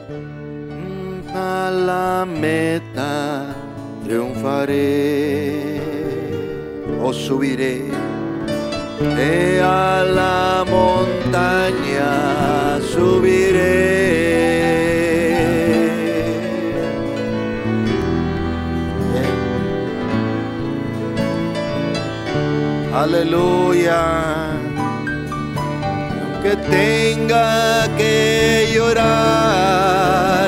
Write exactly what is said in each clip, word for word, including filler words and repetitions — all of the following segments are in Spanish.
A la meta triunfaré, o subiré eh, a la montaña, subiré. Aleluya. Aunque tenga que llorar,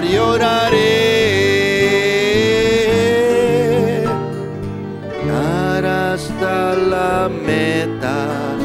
lloraré. Llegar hasta la meta,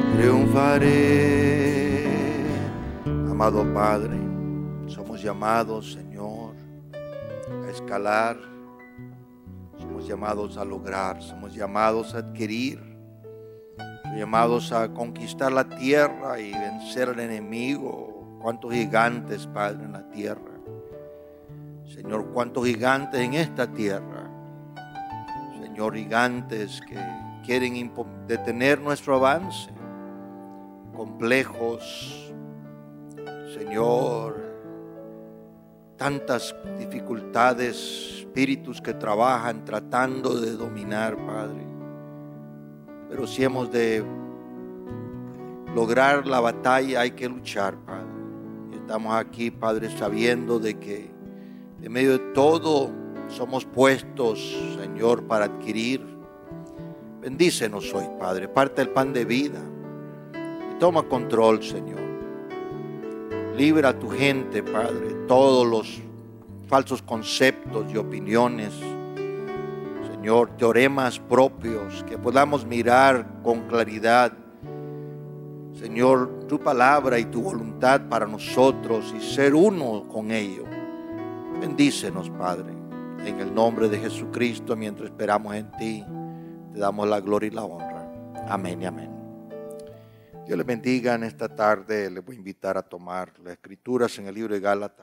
triunfaré. Amado Padre, somos llamados, Señor, a escalar. Somos llamados a lograr, somos llamados a adquirir. Llamados a conquistar la tierra y vencer al enemigo. Cuántos gigantes, Padre, en la tierra. Señor, cuántos gigantes en esta tierra. Señor, gigantes que quieren detener nuestro avance. Complejos. Señor, tantas dificultades, espíritus que trabajan tratando de dominar, Padre. Pero si hemos de lograr la batalla, hay que luchar, Padre. Y estamos aquí, Padre, sabiendo de que en medio de todo somos puestos, Señor, para adquirir. Bendícenos hoy, Padre. Parte el pan de vida. Y toma control, Señor. Libra a tu gente, Padre, todos los falsos conceptos y opiniones. Señor, teoremas propios, que podamos mirar con claridad, Señor, tu palabra y tu voluntad para nosotros y ser uno con ello. Bendícenos, Padre, en el nombre de Jesucristo, mientras esperamos en ti, te damos la gloria y la honra. Amén y amén. Dios les bendiga en esta tarde. Les voy a invitar a tomar las escrituras en el libro de Gálatas.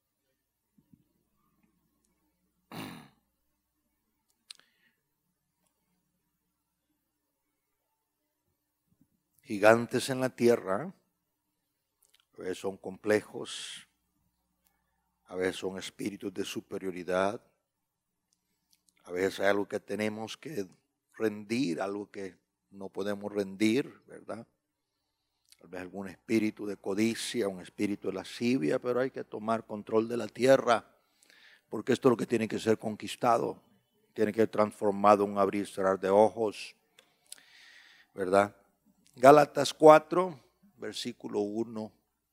Gigantes en la tierra, a veces son complejos, a veces son espíritus de superioridad, a veces hay algo que tenemos que rendir, algo que no podemos rendir, ¿verdad? Tal vez algún espíritu de codicia, un espíritu de lascivia, pero hay que tomar control de la tierra, porque esto es lo que tiene que ser conquistado, tiene que ser transformado en un abrir y cerrar de ojos, ¿verdad? Gálatas cuatro, versículo uno.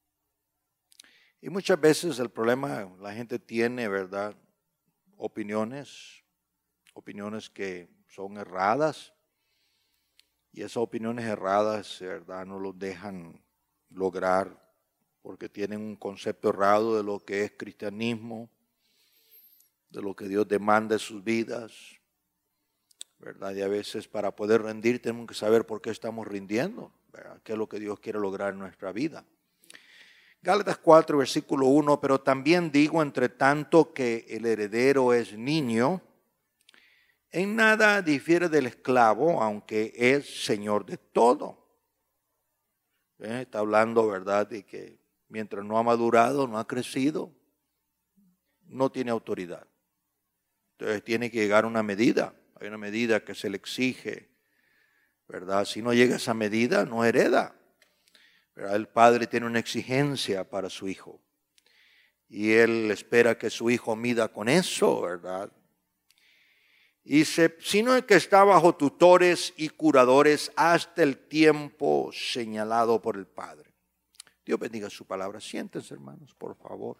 Y muchas veces el problema, la gente tiene, ¿verdad?, opiniones, opiniones que son erradas. Y esas opiniones erradas, ¿verdad?, no los dejan lograr porque tienen un concepto errado de lo que es cristianismo, de lo que Dios demanda de sus vidas. ¿Verdad? Y a veces para poder rendir tenemos que saber por qué estamos rindiendo, ¿verdad? ¿Qué es lo que Dios quiere lograr en nuestra vida? Gálatas cuatro, versículo uno, pero también digo, entre tanto que el heredero es niño, en nada difiere del esclavo, aunque es señor de todo. ¿Eh? Está hablando, ¿verdad?, de que mientras no ha madurado, no ha crecido, no tiene autoridad. Entonces tiene que llegar a una medida. Hay una medida que se le exige, ¿verdad? Si no llega a esa medida, no hereda, ¿verdad? El padre tiene una exigencia para su hijo y él espera que su hijo mida con eso, ¿verdad? Y dice, sino el que está bajo tutores y curadores hasta el tiempo señalado por el Padre. Dios bendiga su palabra. Siéntense, hermanos, por favor.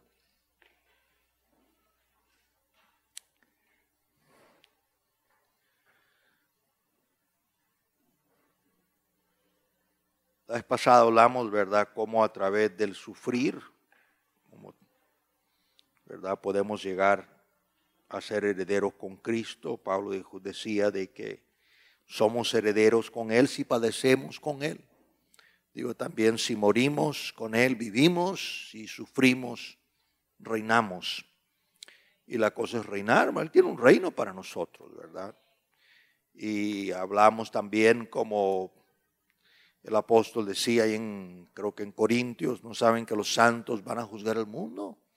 La vez pasada hablamos, ¿verdad?, cómo a través del sufrir, cómo, ¿verdad?, podemos llegar a ser herederos con Cristo. Pablo dijo, decía de que somos herederos con Él si padecemos con Él. Digo también, si morimos con Él, vivimos, si sufrimos, reinamos. Y la cosa es reinar, Él tiene un reino para nosotros, ¿verdad? Y hablamos también como el apóstol decía ahí en, creo que en Corintios, ¿no saben que los santos van a juzgar el mundo?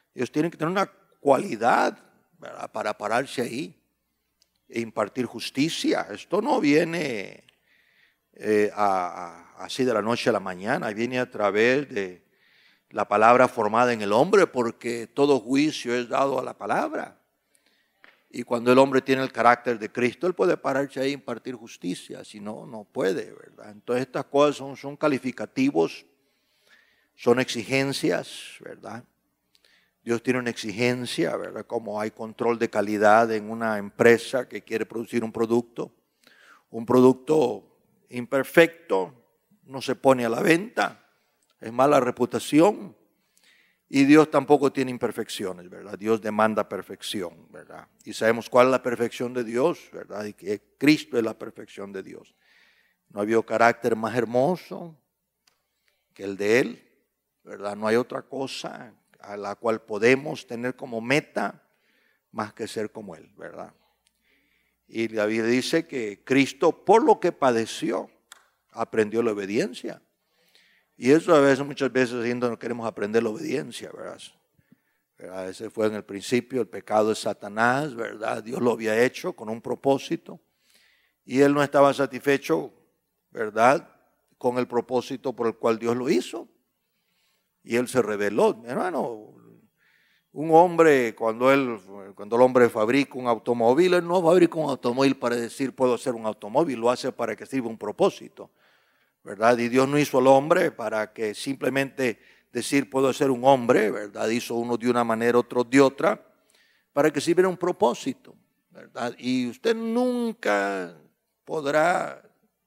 Ellos tienen que tener una cualidad, ¿verdad?, para pararse ahí e impartir justicia. Esto no viene eh, a, a, así de la noche a la mañana, viene a través de la palabra formada en el hombre, porque todo juicio es dado a la palabra. Y cuando el hombre tiene el carácter de Cristo, él puede pararse ahí e impartir justicia, si no, no puede, ¿verdad? Entonces estas cosas son, son calificativos, son exigencias, ¿verdad? Dios tiene una exigencia, ¿verdad? Como hay control de calidad en una empresa que quiere producir un producto. Un producto imperfecto no se pone a la venta, es mala reputación. Y Dios tampoco tiene imperfecciones, ¿verdad? Dios demanda perfección, ¿verdad? Y sabemos cuál es la perfección de Dios, ¿verdad? Y que Cristo es la perfección de Dios. No ha habido carácter más hermoso que el de Él, ¿verdad? No hay otra cosa a la cual podemos tener como meta más que ser como Él, ¿verdad? Y la Biblia dice que Cristo, por lo que padeció, aprendió la obediencia. Y eso a veces, muchas veces, no queremos aprender la obediencia, ¿verdad? ¿verdad? Ese fue en el principio el pecado de Satanás, ¿verdad? Dios lo había hecho con un propósito y Él no estaba satisfecho, ¿verdad?, con el propósito por el cual Dios lo hizo. Y Él se rebeló. Hermano, un hombre, cuando, él, cuando el hombre fabrica un automóvil, él no fabrica un automóvil para decir puedo hacer un automóvil, lo hace para que sirva un propósito, ¿verdad? Y Dios no hizo al hombre para que simplemente decir puedo ser un hombre, ¿verdad? Hizo uno de una manera, otro de otra, para que sirviera un propósito, ¿verdad? Y usted nunca podrá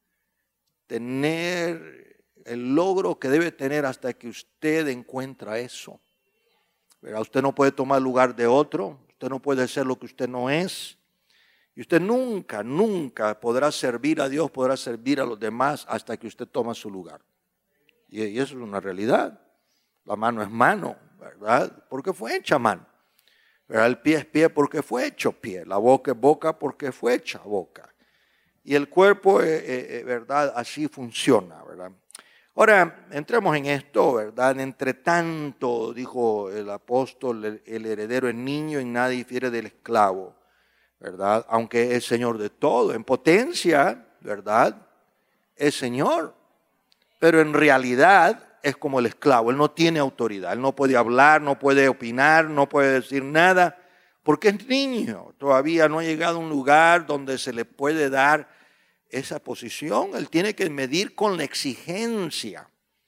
tener el logro que debe tener hasta que usted encuentra eso, ¿verdad? Usted no puede tomar lugar de otro, usted no puede ser lo que usted no es. Y usted nunca, nunca podrá servir a Dios, podrá servir a los demás hasta que usted toma su lugar. Y, y eso es una realidad. La mano es mano, ¿verdad? Porque fue hecha mano. ¿Verdad? El pie es pie porque fue hecho pie. La boca es boca porque fue hecha boca. Y el cuerpo, eh, eh, ¿verdad? Así funciona, ¿verdad? Ahora, entremos en esto, ¿verdad? Entre tanto, dijo el apóstol, el, el heredero es niño y nadie difiere del esclavo, ¿verdad? Aunque es Señor de todo, en potencia, ¿verdad? Es Señor, pero en realidad es como el esclavo, él no tiene autoridad, él no puede hablar, no puede opinar, no puede decir nada, porque es niño, todavía no ha llegado a un lugar donde se le puede dar esa posición, él tiene que medir con la exigencia.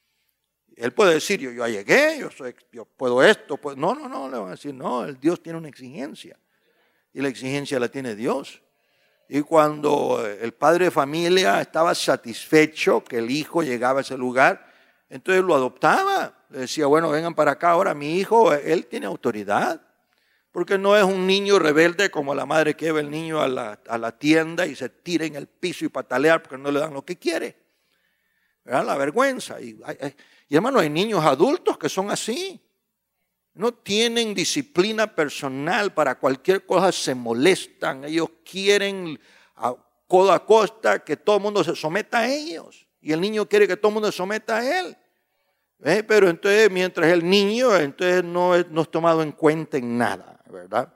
Él puede decir, yo ya llegué, yo, soy, yo puedo esto, puedo. no, no, no, le van a decir, no, el Dios tiene una exigencia. Y la exigencia la tiene Dios. Y cuando el padre de familia estaba satisfecho que el hijo llegaba a ese lugar, entonces lo adoptaba. Le decía, bueno, vengan para acá ahora, mi hijo, él tiene autoridad. Porque no es un niño rebelde como la madre que lleva el niño a la, a la tienda y se tira en el piso y patalea porque no le dan lo que quiere. ¿Verdad? La vergüenza. Y, y hermano, hay niños adultos que son así. No tienen disciplina personal, para cualquier cosa se molestan. Ellos quieren a codo a costa que todo el mundo se someta a ellos. Y el niño quiere que todo el mundo se someta a él. ¿Eh? Pero entonces, mientras el niño, entonces no es, no es tomado en cuenta en nada, ¿verdad?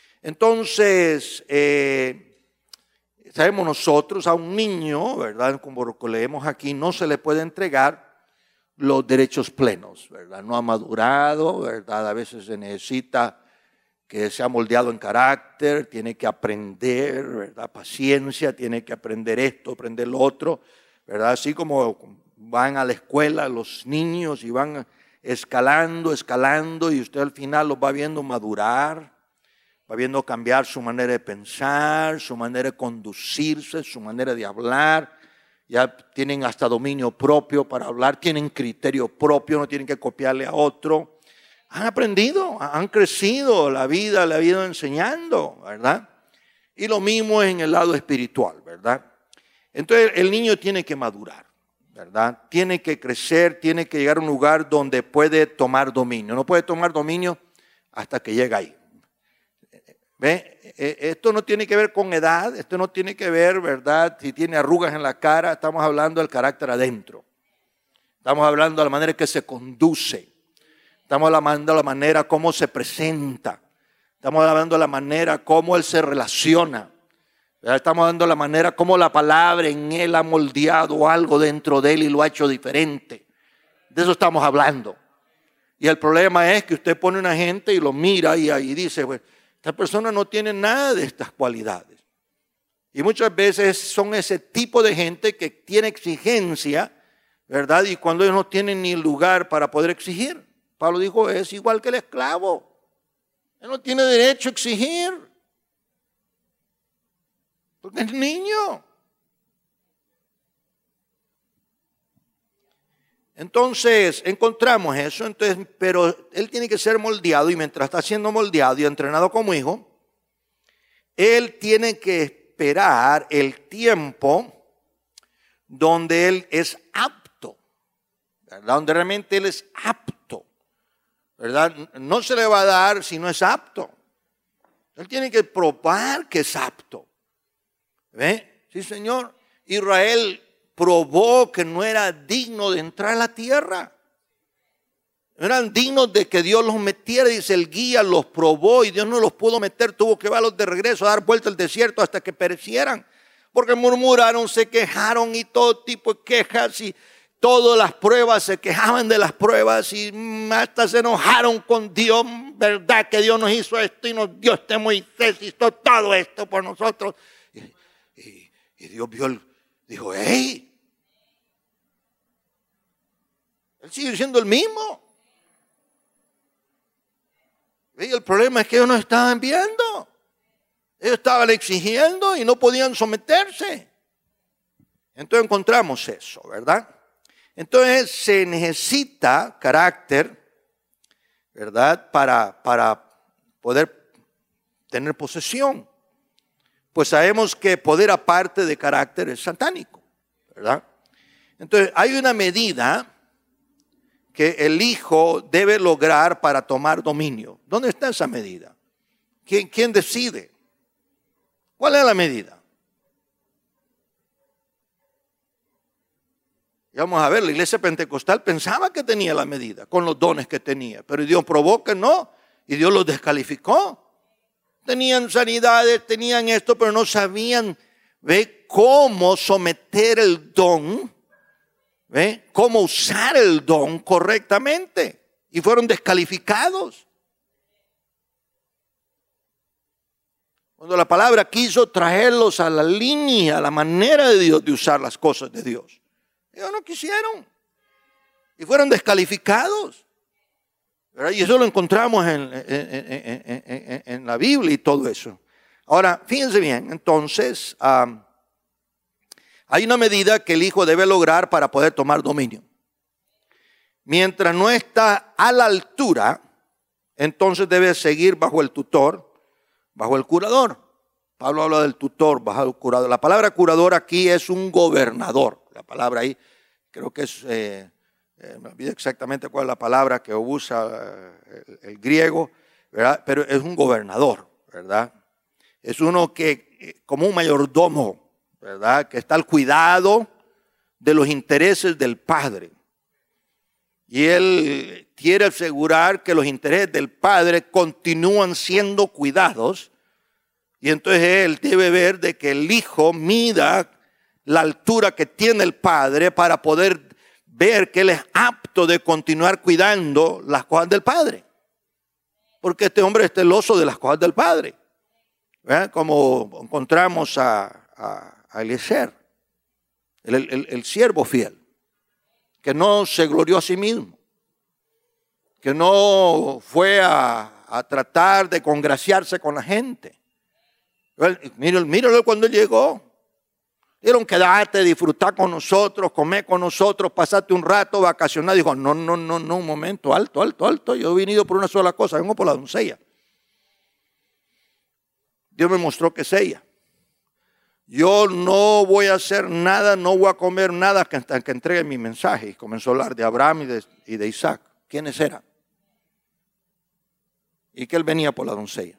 Entonces, eh, sabemos nosotros a un niño, ¿verdad? Como lo que leemos aquí, no se le puede entregar los derechos plenos, ¿verdad? No ha madurado, ¿verdad? A veces se necesita que sea moldeado en carácter, tiene que aprender, ¿verdad? Paciencia, tiene que aprender esto, aprender lo otro, ¿verdad? Así como van a la escuela los niños y van escalando, escalando, y usted al final los va viendo madurar, va viendo cambiar su manera de pensar, su manera de conducirse, su manera de hablar. Ya tienen hasta dominio propio para hablar, tienen criterio propio, no tienen que copiarle a otro. Han aprendido, han crecido, la vida le ha ido enseñando, ¿verdad? Y lo mismo es en el lado espiritual, ¿verdad? Entonces el niño tiene que madurar, ¿verdad? Tiene que crecer, tiene que llegar a un lugar donde puede tomar dominio. No puede tomar dominio hasta que llega ahí. ¿Ve? Esto no tiene que ver con edad, esto no tiene que ver, ¿verdad? Si tiene arrugas en la cara, estamos hablando del carácter adentro. Estamos hablando de la manera que se conduce. Estamos hablando de la manera como se presenta. Estamos hablando de la manera como Él se relaciona. Estamos hablando de la manera como la palabra en Él ha moldeado algo dentro de Él y lo ha hecho diferente. De eso estamos hablando. Y el problema es que usted pone una gente y lo mira y ahí dice, pues, esta persona no tiene nada de estas cualidades. Y muchas veces son ese tipo de gente que tiene exigencia, ¿verdad? Y cuando ellos no tienen ni lugar para poder exigir. Pablo dijo, es igual que el esclavo. Él no tiene derecho a exigir. Porque es niño. Entonces, encontramos eso, entonces, pero él tiene que ser moldeado y mientras está siendo moldeado y entrenado como hijo, él tiene que esperar el tiempo donde él es apto, ¿verdad? Donde realmente él es apto, ¿verdad? No se le va a dar si no es apto. Él tiene que probar que es apto. ¿Ve? Sí, Señor. Israel probó que no era digno de entrar a la tierra. No eran dignos de que Dios los metiera. Dice, el guía los probó y Dios no los pudo meter. Tuvo que llevarlos de regreso a dar vuelta al desierto hasta que perecieran. Porque murmuraron, se quejaron y todo tipo de quejas y todas las pruebas, se quejaban de las pruebas y hasta se enojaron con Dios. ¿Verdad que Dios nos hizo esto y nos dio este Moisés, hizo todo esto por nosotros? Y, y Dios vio, el, dijo, hey, Él sigue siendo el mismo. Y el problema es que ellos no estaban viendo. Ellos estaban exigiendo y no podían someterse. Entonces encontramos eso, ¿verdad? Entonces se necesita carácter, ¿verdad? Para, para poder tener posesión. Pues sabemos que poder aparte de carácter es satánico, ¿verdad? Entonces hay una medida que el hijo debe lograr para tomar dominio. ¿Dónde está esa medida? ¿Quién, quién decide? ¿Cuál es la medida? Y vamos a ver, la iglesia pentecostal pensaba que tenía la medida con los dones que tenía, pero Dios probó que no y Dios los descalificó. Tenían sanidades, tenían esto, pero no sabían, ¿ve?, cómo someter el don, ¿ve?, cómo usar el don correctamente. Y fueron descalificados. Cuando la palabra quiso traerlos a la línea, a la manera de Dios de usar las cosas de Dios, ellos no quisieron. Y fueron descalificados. ¿Verdad? Y eso lo encontramos en, en, en, en, en la Biblia y todo eso. Ahora, fíjense bien, entonces, um, hay una medida que el hijo debe lograr para poder tomar dominio. Mientras no está a la altura, entonces debe seguir bajo el tutor, bajo el curador. Pablo habla del tutor, bajo el curador. La palabra curador aquí es un gobernador. La palabra ahí creo que es... Eh, Eh, me olvidé exactamente cuál es la palabra que usa eh, el, el griego, ¿verdad? Pero es un gobernador, ¿verdad? Es uno que, eh, como un mayordomo, ¿verdad? Que está al cuidado de los intereses del padre. Y él quiere asegurar que los intereses del padre continúan siendo cuidados. Y entonces él debe ver de que el hijo mida la altura que tiene el padre para poder ver que él es apto de continuar cuidando las cosas del Padre. Porque este hombre es celoso de las cosas del Padre. ¿Verdad? Como encontramos a, a, a Eliezer, el, el, el siervo fiel, que no se glorió a sí mismo, que no fue a, a tratar de congraciarse con la gente. Míralo, míralo cuando él llegó. Dieron quedarte, disfrutar con nosotros, comer con nosotros, pasarte un rato, vacacionar. Dijo, no, no, no, no, un momento, alto, alto, alto. Yo he venido por una sola cosa, vengo por la doncella. Dios me mostró que es ella. Yo no voy a hacer nada, no voy a comer nada hasta que entregue mi mensaje. Y comenzó a hablar de Abraham y de, y de Isaac. ¿Quiénes eran? Y que él venía por la doncella.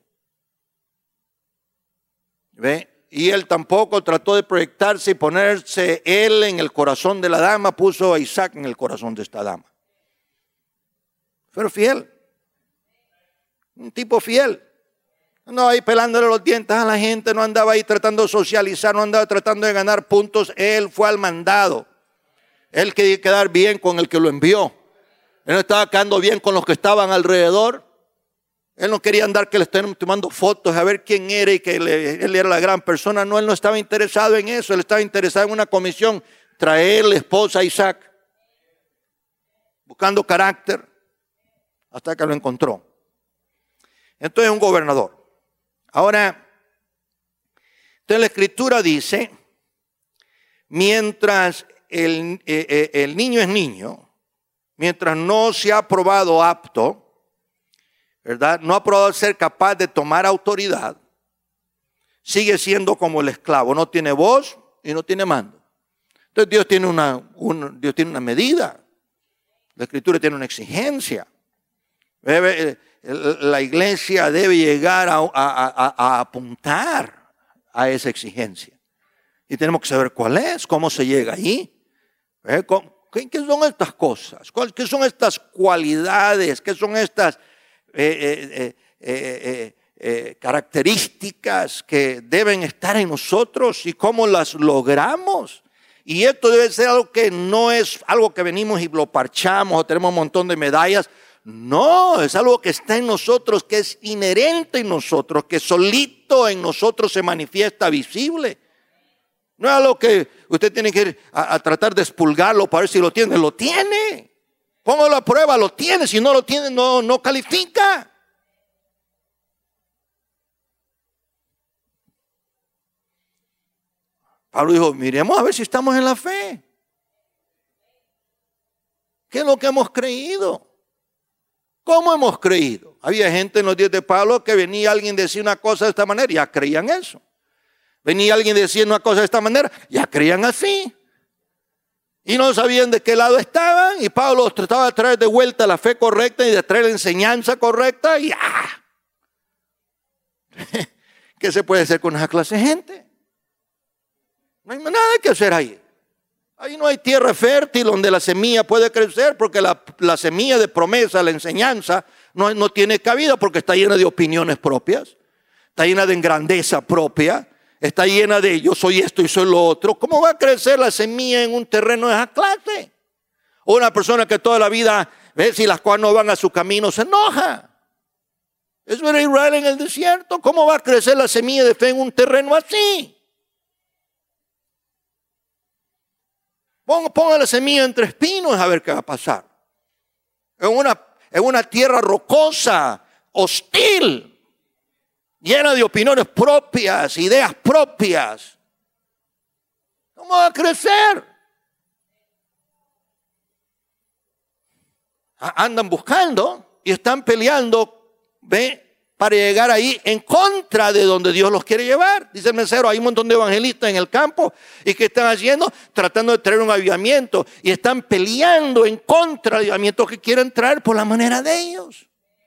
¿Ve? Y él tampoco trató de proyectarse y ponerse él en el corazón de la dama, puso a Isaac en el corazón de esta dama. pero fiel. Un tipo fiel. No ahí pelándole los dientes a la gente, no andaba ahí tratando de socializar, no andaba tratando de ganar puntos. Él fue al mandado. Él quería quedar bien con el que lo envió. Él no estaba quedando bien con los que estaban alrededor. Él no quería andar que le estén tomando fotos a ver quién era y que le, él era la gran persona. No, él no estaba interesado en eso. Él estaba interesado en una comisión, traer la esposa a Isaac, buscando carácter, hasta que lo encontró. Entonces un gobernador. Ahora, entonces la escritura dice, mientras el, eh, el niño es niño, mientras no se ha probado apto, ¿verdad? No ha probado ser capaz de tomar autoridad, sigue siendo como el esclavo, no tiene voz y no tiene mando. Entonces Dios tiene una, un, Dios tiene una medida, la escritura tiene una exigencia. La iglesia debe llegar a, a, a, a apuntar a esa exigencia. Y tenemos que saber cuál es, cómo se llega allí. ¿Eh? ¿Qué son estas cosas? ¿Qué son estas cualidades? ¿Qué son estas eh, eh, eh, eh, eh, características que deben estar en nosotros y cómo las logramos? Y esto debe ser algo que no es algo que venimos y lo parchamos o tenemos un montón de medallas. No, es algo que está en nosotros, que es inherente en nosotros, que solito en nosotros se manifiesta visible. No es algo que usted tiene que ir a, a tratar de expulgarlo para ver si lo tiene. Lo tiene. Póngalo a prueba, lo tiene. Si no lo tiene, no, no califica. Pablo dijo, miremos a ver si estamos en la fe. ¿Qué es lo que hemos creído? ¿Cómo hemos creído? Había gente en los días de Pablo que venía alguien decía una cosa de esta manera y ya creían eso. Venía alguien diciendo una cosa de esta manera, ya creían así. Y no sabían de qué lado estaban. Y Pablo los trataba de traer de vuelta la fe correcta y de traer la enseñanza correcta. Y ¡ah! ¿Qué se puede hacer con esa clase de gente? No hay nada que hacer ahí. Ahí no hay tierra fértil donde la semilla puede crecer, porque la, la semilla de promesa, la enseñanza, no, no tiene cabida porque está llena de opiniones propias, está llena de grandeza propia, está llena de yo soy esto y soy lo otro. ¿Cómo va a crecer la semilla en un terreno de esa clase? O una persona que toda la vida ve si las cuales no van a su camino se enoja. Eso era Israel en el desierto. ¿Cómo va a crecer la semilla de fe en un terreno así? Ponga la semilla entre espinos a ver qué va a pasar. En una, en una tierra rocosa, hostil, llena de opiniones propias, ideas propias. ¿Cómo va a crecer? Andan buscando y están peleando, ¿ve? Para llegar ahí en contra de donde Dios los quiere llevar. Dice el mensajero, hay un montón de evangelistas en el campo y que están haciendo, tratando de traer un avivamiento y están peleando en contra del avivamiento que quieren traer por la manera de ellos.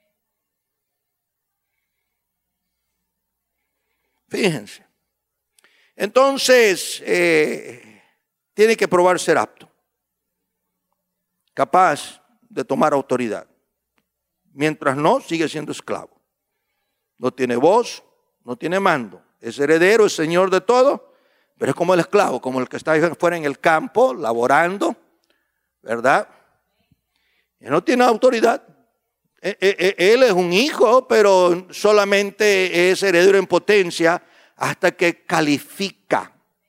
Fíjense. Entonces, eh, tiene que probar ser apto, capaz de tomar autoridad. Mientras no, sigue siendo esclavo. No tiene voz, no tiene mando. Es heredero, es señor de todo, pero es como el esclavo, como el que está fuera en el campo, laborando, ¿verdad? Él no tiene autoridad. Él es un hijo, pero solamente es heredero en potencia hasta que califica.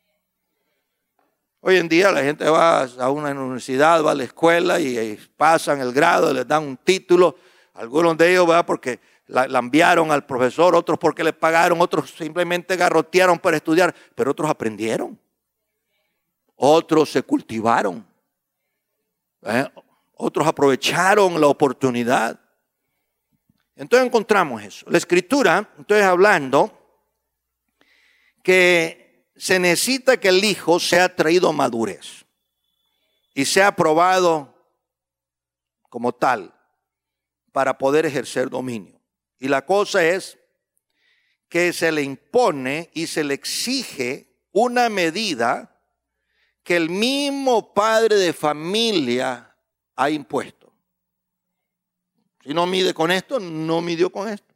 Hoy en día la gente va a una universidad, va a la escuela y pasan el grado, les dan un título. Algunos de ellos, ¿verdad? Porque la, la enviaron al profesor, otros porque le pagaron, otros simplemente garrotearon para estudiar, pero otros aprendieron. Otros se cultivaron. ¿Eh? Otros aprovecharon la oportunidad. Entonces encontramos eso. La escritura, entonces hablando que se necesita que el hijo sea traído a madurez y sea aprobado como tal para poder ejercer dominio. Y la cosa es que se le impone y se le exige una medida que el mismo padre de familia ha impuesto. Si no mide con esto, no midió con esto.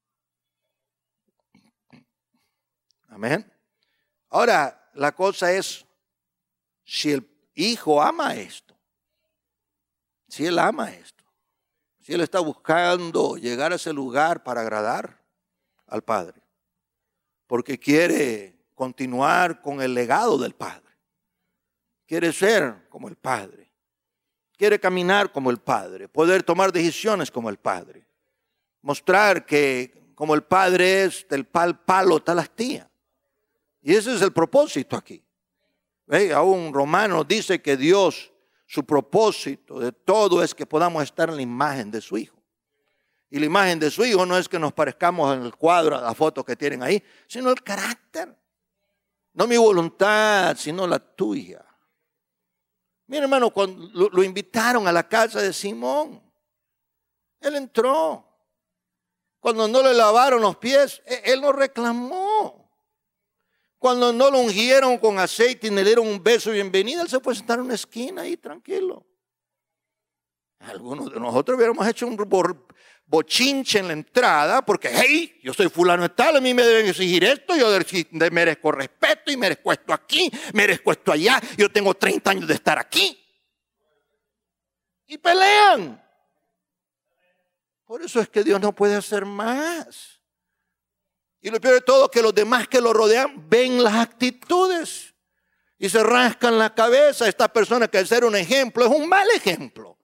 Amén. Ahora, la cosa es, si el hijo ama esto, si él ama esto, si él está buscando llegar a ese lugar para agradar al Padre, porque quiere continuar con el legado del Padre, quiere ser como el Padre, quiere caminar como el Padre, poder tomar decisiones como el Padre, mostrar que como el Padre es, del pal palo tal astilla. Y ese es el propósito aquí. ¿Ve? Aún Romanos dice que Dios, su propósito de todo es que podamos estar en la imagen de su Hijo. Y la imagen de su Hijo no es que nos parezcamos en el cuadro, a la foto que tienen ahí, sino el carácter. No mi voluntad, sino la tuya. Mira, hermano, cuando lo, lo invitaron a la casa de Simón, él entró. Cuando no le lavaron los pies, él no reclamó. Cuando no lo ungieron con aceite y le dieron un beso de bienvenida, él se fue a sentar en una esquina ahí tranquilo. Algunos de nosotros hubiéramos hecho un bochinche en la entrada porque, hey, yo soy fulano de tal, a mí me deben exigir esto, yo merezco respeto y merezco esto aquí, merezco esto allá, yo tengo treinta años de estar aquí. Y pelean. Por eso es que Dios no puede hacer más. Y lo peor de todo es que los demás que lo rodean ven las actitudes y se rascan la cabeza. Esta persona que al ser un ejemplo es un mal ejemplo.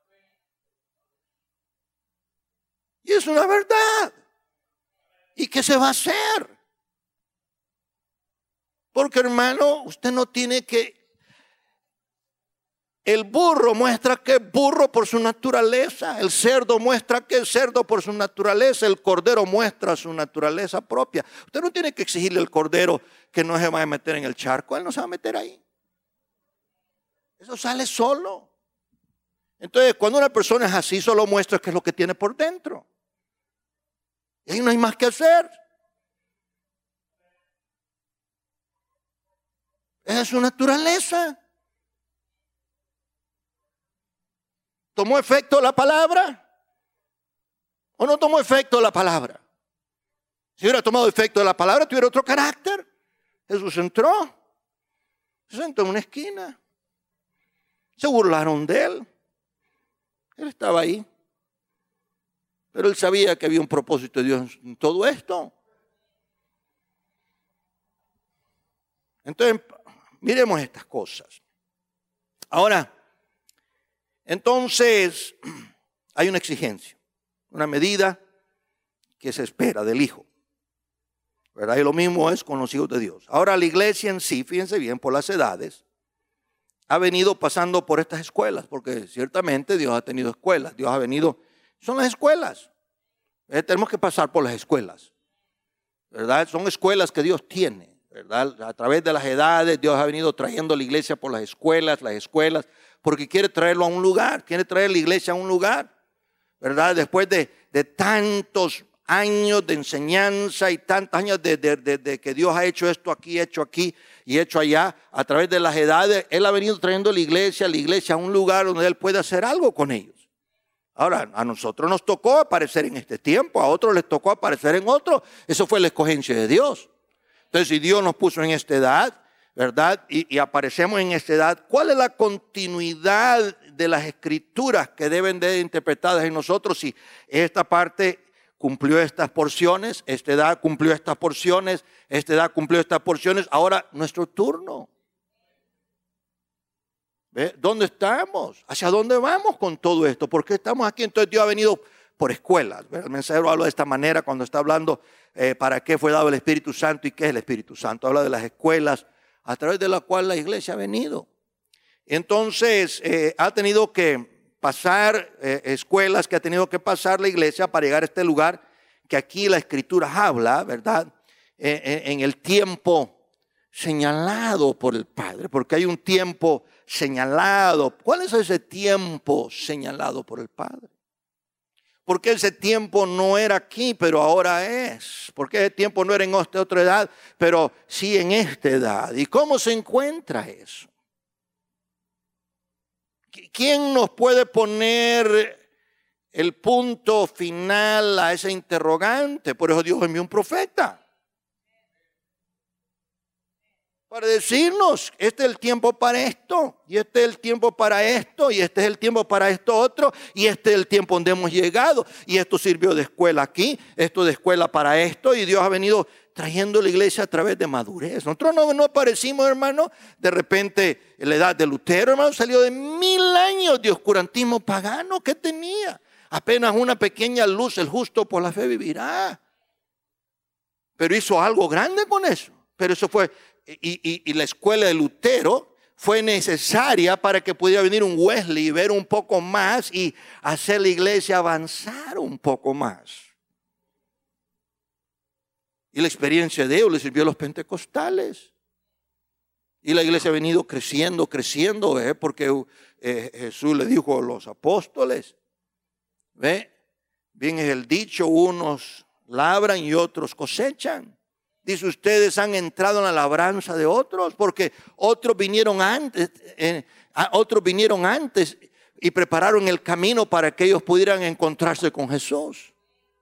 Y es una verdad. ¿Y qué se va a hacer? Porque, hermano, usted no tiene que... El burro muestra que es burro por su naturaleza. El cerdo muestra que es cerdo por su naturaleza. El cordero muestra su naturaleza propia. Usted no tiene que exigirle al cordero que no se vaya a meter en el charco. Él no se va a meter ahí. Eso sale solo. Entonces, cuando una persona es así, solo muestra qué es lo que tiene por dentro. Y ahí no hay más que hacer. Esa es su naturaleza. ¿Tomó efecto la palabra? ¿O no tomó efecto la palabra? Si hubiera tomado efecto la palabra, tuviera otro carácter. Jesús entró, se sentó en una esquina. Se burlaron de él. Él estaba ahí. Pero él sabía que había un propósito de Dios en todo esto. Entonces, miremos estas cosas. Ahora, entonces, hay una exigencia, una medida que se espera del Hijo, ¿verdad? Y lo mismo es con los hijos de Dios. Ahora, la iglesia en sí, fíjense bien, por las edades, ha venido pasando por estas escuelas, porque ciertamente Dios ha tenido escuelas, Dios ha venido, son las escuelas. Eh, tenemos que pasar por las escuelas, ¿verdad? Son escuelas que Dios tiene, ¿verdad? A través de las edades, Dios ha venido trayendo a la iglesia por las escuelas, las escuelas, porque quiere traerlo a un lugar, quiere traer la iglesia a un lugar, ¿verdad? Después de, de tantos años de enseñanza y tantos años de, de, de, de que Dios ha hecho esto aquí, hecho aquí y hecho allá, a través de las edades, Él ha venido trayendo a la iglesia, a la iglesia a un lugar donde Él puede hacer algo con ellos. Ahora, a nosotros nos tocó aparecer en este tiempo, a otros les tocó aparecer en otro, eso fue la escogencia de Dios. Entonces, si Dios nos puso en esta edad, ¿verdad? Y, y aparecemos en esta edad, ¿cuál es la continuidad de las escrituras que deben de ser interpretadas en nosotros? Si esta parte cumplió estas porciones, esta edad cumplió estas porciones, esta edad cumplió estas porciones, ahora nuestro turno. ¿Ve? ¿Dónde estamos? ¿Hacia dónde vamos con todo esto? ¿Por qué estamos aquí? Entonces Dios ha venido por escuelas. ¿Ve? El mensajero habla de esta manera cuando está hablando eh, para qué fue dado el Espíritu Santo y qué es el Espíritu Santo. Habla de las escuelas a través de la cual la iglesia ha venido. Entonces, eh, ha tenido que pasar eh, escuelas que ha tenido que pasar la iglesia para llegar a este lugar que aquí la Escritura habla, ¿verdad? Eh, eh, en el tiempo señalado por el Padre, porque hay un tiempo señalado. ¿Cuál es ese tiempo señalado por el Padre? Porque ese tiempo no era aquí, pero ahora es. Porque ese tiempo no era en esta otra edad, pero sí en esta edad. ¿Y cómo se encuentra eso? ¿Quién nos puede poner el punto final a ese interrogante. Por eso Dios envió un profeta. Para decirnos, este es el tiempo para esto, y este es el tiempo para esto, y este es el tiempo para esto otro, y este es el tiempo donde hemos llegado, y esto sirvió de escuela aquí, esto de escuela para esto, y Dios ha venido trayendo a la iglesia a través de madurez. Nosotros no, no aparecimos, hermano, de repente en la edad de Lutero, hermano, salió de mil años de oscurantismo pagano que tenía. Apenas una pequeña luz, el justo por la fe vivirá. Pero hizo algo grande con eso. Pero eso fue... Y, y, y la escuela de Lutero fue necesaria para que pudiera venir un Wesley y ver un poco más y hacer la iglesia avanzar un poco más. Y la experiencia de ellos le sirvió a los pentecostales. Y la iglesia ha venido creciendo, creciendo, ¿eh? Porque eh, Jesús le dijo a los apóstoles, ¿ve? Bien es el dicho, unos labran y otros cosechan. Dice, ustedes han entrado en la labranza de otros, porque otros vinieron antes, eh, otros vinieron antes y prepararon el camino para que ellos pudieran encontrarse con Jesús.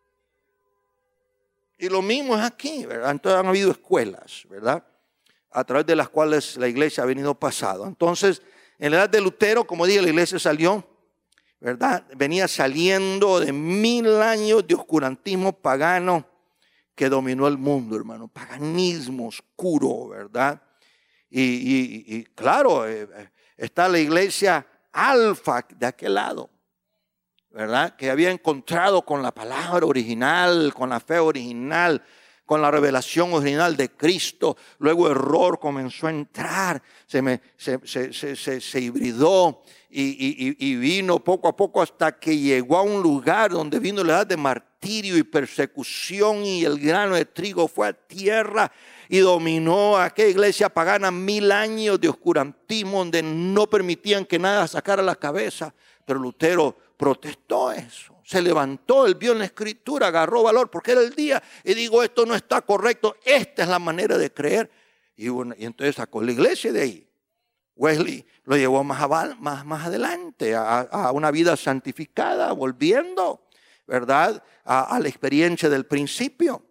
Y lo mismo es aquí, ¿verdad? Entonces han habido escuelas, ¿verdad? A través de las cuales la iglesia ha venido pasando. Entonces, en la edad de Lutero, como dije, la iglesia salió, ¿verdad? Venía saliendo de mil años de oscurantismo pagano que dominó el mundo, hermano, paganismo oscuro, ¿verdad? Y, y, y claro, eh, está la iglesia alfa de aquel lado, ¿verdad? Que había encontrado con la palabra original, con la fe original, con la revelación original de Cristo. Luego error comenzó a entrar, se, me, se, se, se, se, se hibridó y, y, y vino poco a poco hasta que llegó a un lugar donde vino la edad de martirio y persecución, y el grano de trigo fue a tierra y dominó a aquella iglesia pagana mil años de oscurantismo donde no permitían que nada sacara la cabeza. Pero Lutero protestó eso. Se levantó, él vio en la escritura, agarró valor porque era el día y digo, esto no está correcto, esta es la manera de creer. Y, bueno, y entonces sacó la iglesia de ahí. Wesley lo llevó más, más, más adelante a, a una vida santificada, volviendo, ¿verdad? A, a la experiencia del principio.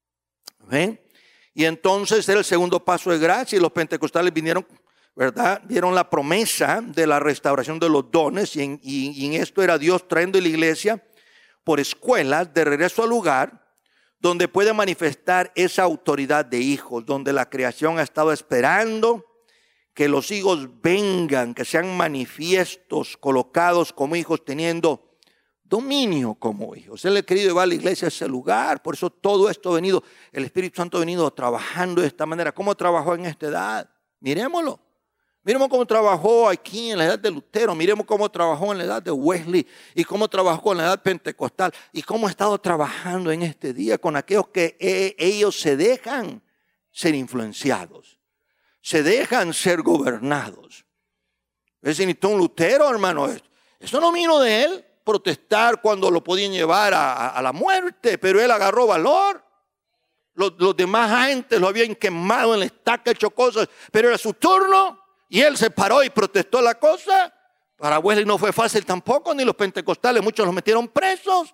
¿Ven? Y entonces era el segundo paso de gracia y los pentecostales vinieron, ¿verdad? Vieron la promesa de la restauración de los dones y en, y, y en esto era Dios trayendo a la iglesia por escuelas de regreso al lugar donde puede manifestar esa autoridad de hijos, donde la creación ha estado esperando que los hijos vengan, que sean manifiestos, colocados como hijos, teniendo dominio como hijos. Él ha querido llevar a la iglesia a ese lugar, por eso todo esto ha venido, el Espíritu Santo ha venido trabajando de esta manera. ¿Cómo trabajó en esta edad? Miremoslo. Miremos cómo trabajó aquí en la edad de Lutero, miremos cómo trabajó en la edad de Wesley y cómo trabajó en la edad pentecostal y cómo ha estado trabajando en este día con aquellos que eh, ellos se dejan ser influenciados, se dejan ser gobernados. Es decir, un Lutero, hermano, eso no vino de él, protestar cuando lo podían llevar a, a, a la muerte, pero él agarró valor. Los, los demás gente lo habían quemado en la estaca, hecho cosas, pero era su turno. Y él se paró y protestó la cosa. Para Wesley no fue fácil tampoco, ni los pentecostales, muchos los metieron presos.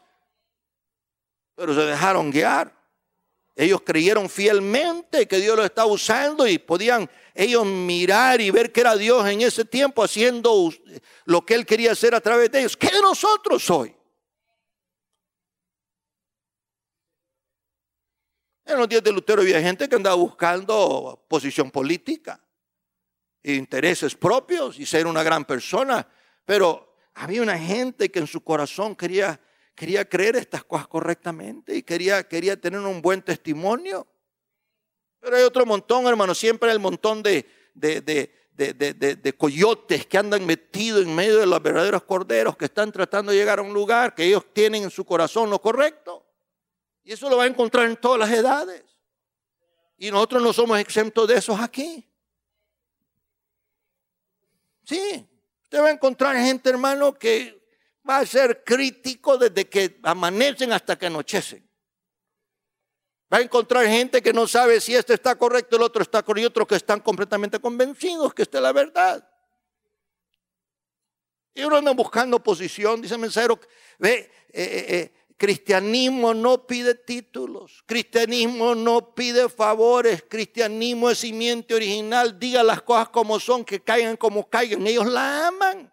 Pero se dejaron guiar. Ellos creyeron fielmente que Dios los estaba usando y podían ellos mirar y ver que era Dios en ese tiempo haciendo lo que Él quería hacer a través de ellos. ¿Qué de nosotros hoy? En los días de Lutero había gente que andaba buscando posición política, intereses propios y ser una gran persona, pero había una gente que en su corazón quería, quería creer estas cosas correctamente y quería, quería tener un buen testimonio. Pero hay otro montón, hermano, siempre hay el montón de, de, de, de, de, de, de coyotes que andan metidos en medio de los verdaderos corderos que están tratando de llegar a un lugar que ellos tienen en su corazón lo correcto. Y eso lo va a encontrar en todas las edades. Y nosotros no somos exentos de esos aquí. Sí, usted va a encontrar gente, hermano, que va a ser crítico desde que amanecen hasta que anochecen. Va a encontrar gente que no sabe si este está correcto, el otro está correcto, y otros que están completamente convencidos que esta es la verdad. Ellos no andan buscando posición. Dice el mensajero, ve, eh, eh, eh, cristianismo no pide títulos, cristianismo no pide favores, cristianismo es simiente original. Diga las cosas como son, que caigan como caigan. Ellos la aman.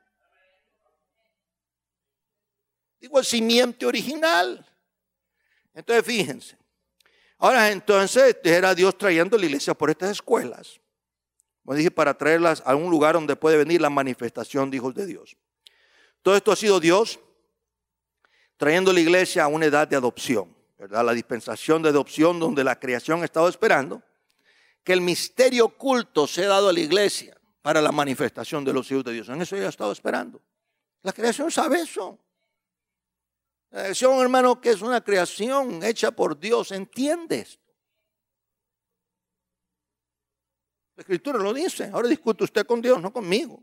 Digo, es simiente original. Entonces, fíjense. Ahora, entonces, era Dios trayendo la iglesia por estas escuelas. Como dije, para traerlas a un lugar donde puede venir la manifestación de hijos de Dios. Todo esto ha sido Dios trayendo la iglesia a una edad de adopción, ¿verdad? La dispensación de adopción donde la creación ha estado esperando que el misterio oculto sea dado a la iglesia para la manifestación de los hijos de Dios. En eso ella ha estado esperando. La creación sabe eso. La creación, hermano, que es una creación hecha por Dios, entiende esto. La Escritura lo dice. Ahora discute usted con Dios, no conmigo.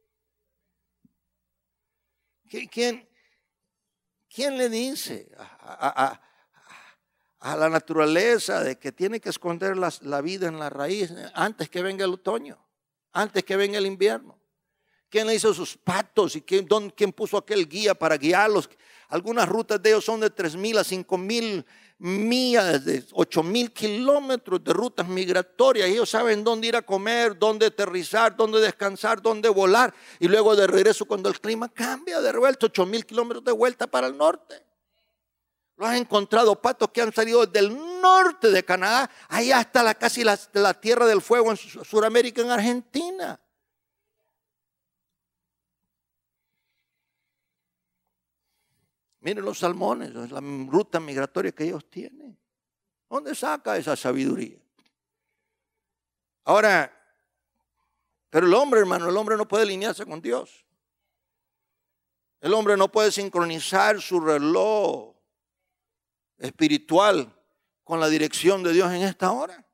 ¿Quién, quién le dice a, a, a, a la naturaleza de que tiene que esconder la, la vida en la raíz antes que venga el otoño, antes que venga el invierno? ¿Quién le hizo sus patos y quién, don, quién puso aquel guía para guiarlos? Algunas rutas de ellos son de tres mil a cinco mil millas, de ocho mil kilómetros de rutas migratorias. Ellos saben dónde ir a comer, dónde aterrizar, dónde descansar, dónde volar. Y luego de regreso, cuando el clima cambia, de vuelta, ocho mil kilómetros de vuelta para el norte. Los han encontrado patos que han salido del norte de Canadá, allá hasta la, casi la, la Tierra del Fuego en Sudamérica, en Argentina. Miren los salmones, es la ruta migratoria que ellos tienen. ¿Dónde saca esa sabiduría? Ahora, pero el hombre, hermano, el hombre no puede alinearse con Dios. El hombre no puede sincronizar su reloj espiritual con la dirección de Dios en esta hora.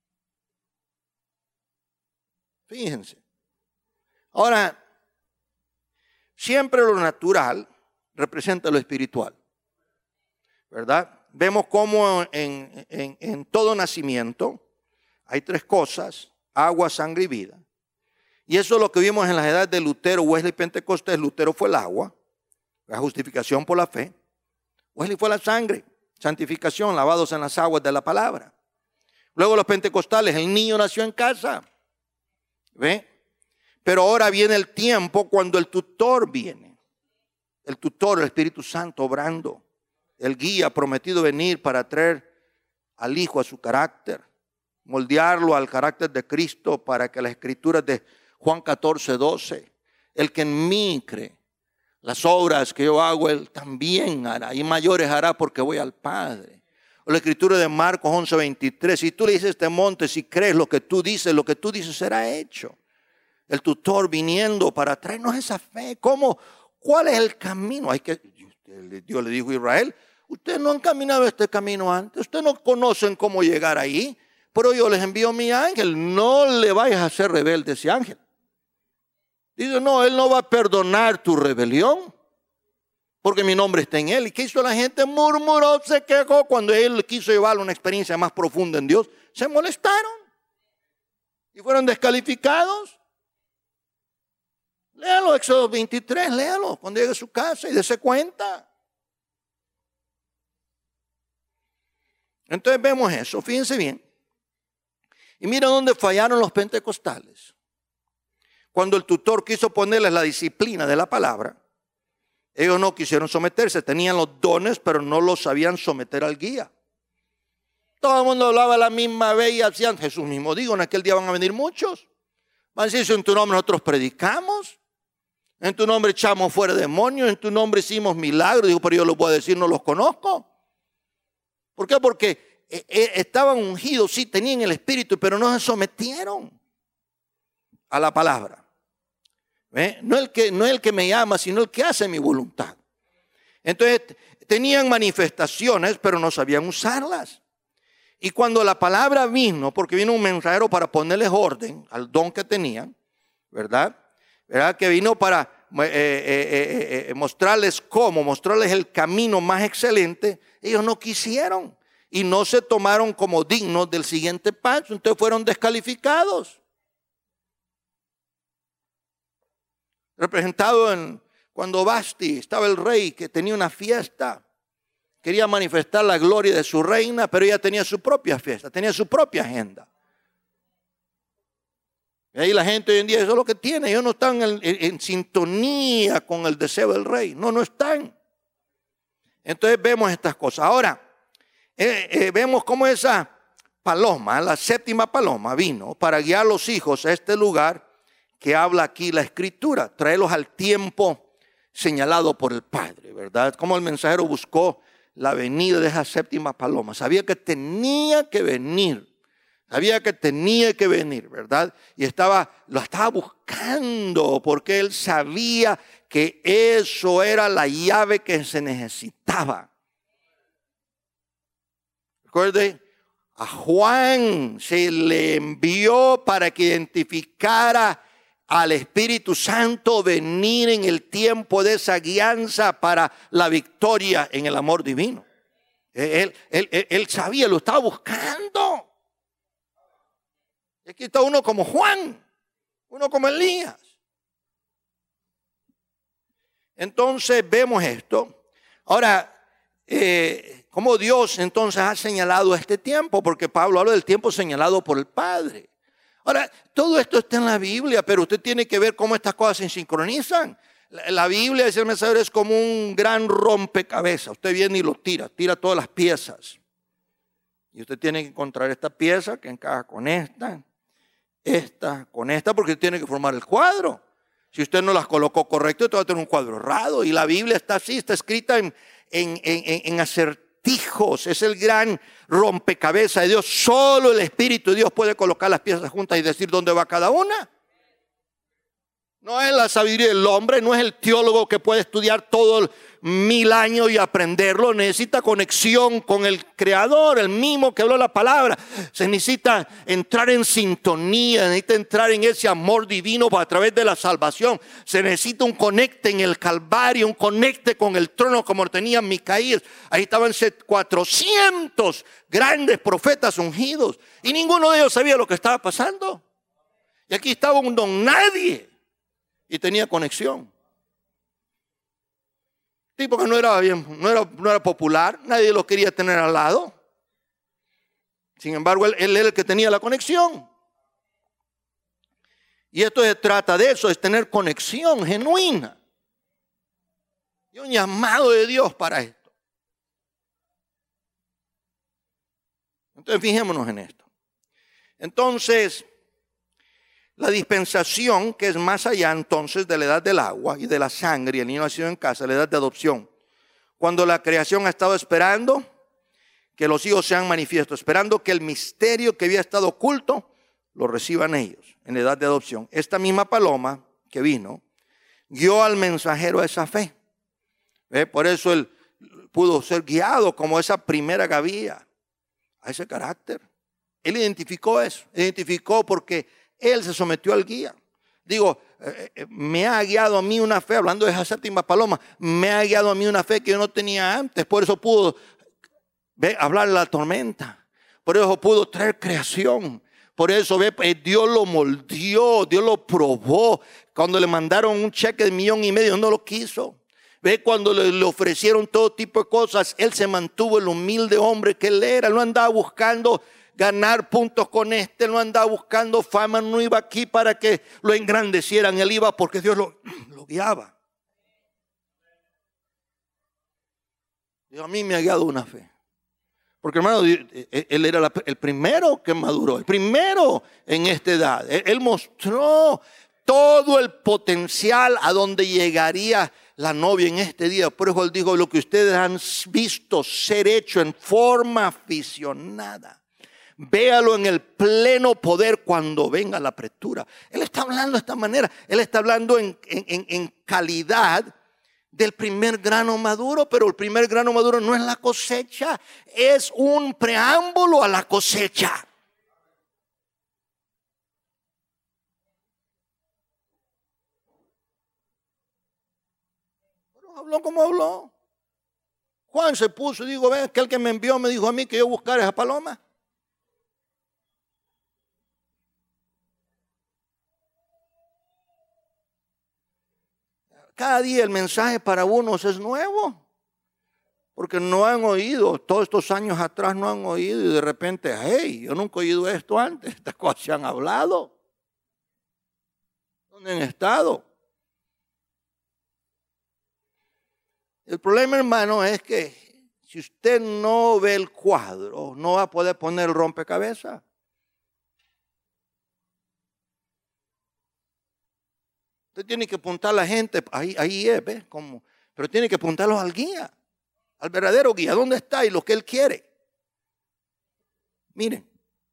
Fíjense. Ahora, siempre lo natural representa lo espiritual, ¿verdad? Vemos cómo en, en, en todo nacimiento hay tres cosas: agua, sangre y vida. Y eso es lo que vimos en las edades de Lutero, Wesley, Pentecostés. Lutero fue el agua, la justificación por la fe. Wesley fue la sangre, santificación, lavados en las aguas de la palabra. Luego los pentecostales, el niño nació en casa, ¿ve? Pero ahora viene el tiempo cuando el tutor viene. El tutor, el Espíritu Santo obrando, el guía prometido venir para traer al Hijo a su carácter, moldearlo al carácter de Cristo, para que las escrituras de Juan catorce, doce, el que en mí cree, las obras que yo hago, él también hará, y mayores hará porque voy al Padre. O la escritura de Marcos once, veintitrés, si tú le dices a este monte, si crees lo que tú dices, lo que tú dices será hecho. El tutor viniendo para traernos esa fe. ¿Cómo? ¿Cuál es el camino? Hay que, Dios le dijo a Israel, ustedes no han caminado este camino antes, ustedes no conocen cómo llegar ahí, pero yo les envío mi ángel. No le vayas a hacer rebelde ese ángel. Dice, no, él no va a perdonar tu rebelión, porque mi nombre está en él. ¿Y qué hizo la gente? Murmuró, se quejó. Cuando él quiso llevarle a una experiencia más profunda en Dios, se molestaron y fueron descalificados. Léalo, Éxodo veintitrés, léalo cuando llegue a su casa y dése cuenta. Entonces vemos eso, fíjense bien. Y mira dónde fallaron los pentecostales. Cuando el tutor quiso ponerles la disciplina de la palabra, ellos no quisieron someterse. Tenían los dones, pero no los sabían someter al guía. Todo el mundo hablaba la misma vez y hacían, Jesús mismo dijo, en aquel día van a venir muchos. Van a decir, en tu nombre nosotros predicamos. En tu nombre echamos fuera demonios, en tu nombre hicimos milagros. Digo, pero yo les voy a decir, no los conozco. ¿Por qué? Porque estaban ungidos, sí, tenían el Espíritu, pero no se sometieron a la palabra. ¿Ve? No el que, no el que me llama, sino el que hace mi voluntad. Entonces, tenían manifestaciones, pero no sabían usarlas. Y cuando la palabra vino, porque vino un mensajero para ponerles orden al don que tenían, ¿verdad? ¿Verdad? Que vino para eh, eh, eh, mostrarles cómo, mostrarles el camino más excelente. Ellos no quisieron y no se tomaron como dignos del siguiente paso. Entonces fueron descalificados. Representado en, Cuando Vasti estaba el rey que tenía una fiesta, quería manifestar la gloria de su reina, pero ella tenía su propia fiesta, tenía su propia agenda. Y ahí la gente hoy en día eso es lo que tiene. Ellos no están en, en, en sintonía con el deseo del rey. No, no están. Entonces vemos estas cosas. Ahora, eh, eh, vemos cómo esa paloma, la séptima paloma, vino para guiar a los hijos a este lugar que habla aquí la escritura. Traerlos al tiempo señalado por el Padre, ¿verdad? Como el mensajero buscó la venida de esa séptima paloma. Sabía que tenía que venir. Sabía que tenía que venir, ¿verdad? Y estaba, lo estaba buscando porque él sabía que eso era la llave que se necesitaba. Recuerde, a Juan se le envió para que identificara al Espíritu Santo venir en el tiempo de esa guianza para la victoria en el amor divino. Él, él, él, él sabía, lo estaba buscando. Y aquí está uno como Juan, uno como Elías. Entonces vemos esto. Ahora, eh, cómo Dios entonces ha señalado este tiempo, porque Pablo habla del tiempo señalado por el Padre. Ahora, todo esto está en la Biblia, pero usted tiene que ver cómo estas cosas se sincronizan. La, la Biblia, dice el mensajero, es como un gran rompecabezas. Usted viene y lo tira, tira todas las piezas. Y usted tiene que encontrar esta pieza que encaja con esta, esta, con esta, porque tiene que formar el cuadro. Si usted no las colocó correcto, usted va a tener un cuadro errado. Y la Biblia está así, está escrita en, en, en, en acertijos. Es el gran rompecabezas de Dios. Solo el Espíritu de Dios puede colocar las piezas juntas y decir dónde va cada una. No es la sabiduría del hombre, no es el teólogo que puede estudiar todo mil años y aprenderlo. Necesita conexión con el Creador, el mismo que habló la palabra. Se necesita entrar en sintonía, necesita entrar en ese amor divino a través de la salvación. Se necesita un conecte en el Calvario, un conecte con el trono como tenía Micaías. Ahí estaban cuatrocientos grandes profetas ungidos y ninguno de ellos sabía lo que estaba pasando. Y aquí estaba un don nadie. Y tenía conexión. Tipo que no era bien, no era, no era popular, nadie lo quería tener al lado. Sin embargo, él, él era el que tenía la conexión. Y esto se trata de eso, es tener conexión genuina. Y un llamado de Dios para esto. Entonces, fijémonos en esto. Entonces, la dispensación, que es más allá entonces de la edad del agua y de la sangre, y el niño nacido en casa, la edad de adopción. Cuando la creación ha estado esperando que los hijos sean manifiestos, esperando que el misterio que había estado oculto lo reciban ellos en la edad de adopción. Esta misma paloma que vino guió al mensajero a esa fe. ¿Ve? Por eso él pudo ser guiado como esa primera gavilla, a ese carácter. Él identificó eso, identificó porque él se sometió al guía. Digo, eh, eh, me ha guiado a mí una fe, hablando de esa séptima paloma, me ha guiado a mí una fe que yo no tenía antes. Por eso pudo ve, hablar de la tormenta. Por eso pudo traer creación. Por eso ve, Dios lo moldeó, Dios lo probó. Cuando le mandaron un cheque de millón y medio, no lo quiso. Ve, cuando le, le ofrecieron todo tipo de cosas, él se mantuvo el humilde hombre que él era. No andaba buscando ganar puntos con este, no andaba buscando fama, no iba aquí para que lo engrandecieran, él iba porque Dios lo, lo guiaba. Dios a mí me ha guiado una fe. Porque hermano, él era la, el primero que maduró, el primero en esta edad. Él, él mostró todo el potencial a donde llegaría la novia en este día. Por eso él dijo, lo que ustedes han visto ser hecho en forma aficionada, véalo en el pleno poder cuando venga la apretura. Él está hablando de esta manera. Él está hablando en, en, en calidad del primer grano maduro. Pero el primer grano maduro no es la cosecha. Es un preámbulo a la cosecha. Pero habló como habló. Juan se puso y dijo, ve, aquel que me envió me dijo a mí que yo buscara esa paloma. cada día el mensaje para unos es nuevo. Porque no han oído, todos estos años atrás no han oído y de repente, hey, yo nunca he oído esto antes, estas cosas se han hablado. ¿Dónde han estado? El problema, hermano, es que si usted no ve el cuadro, no va a poder poner el rompecabezas. Usted tiene que apuntar a la gente, ahí, ahí es, ¿ves? Como, pero tiene que apuntarlos al guía. Al verdadero guía, ¿dónde está? Y lo que él quiere. Miren.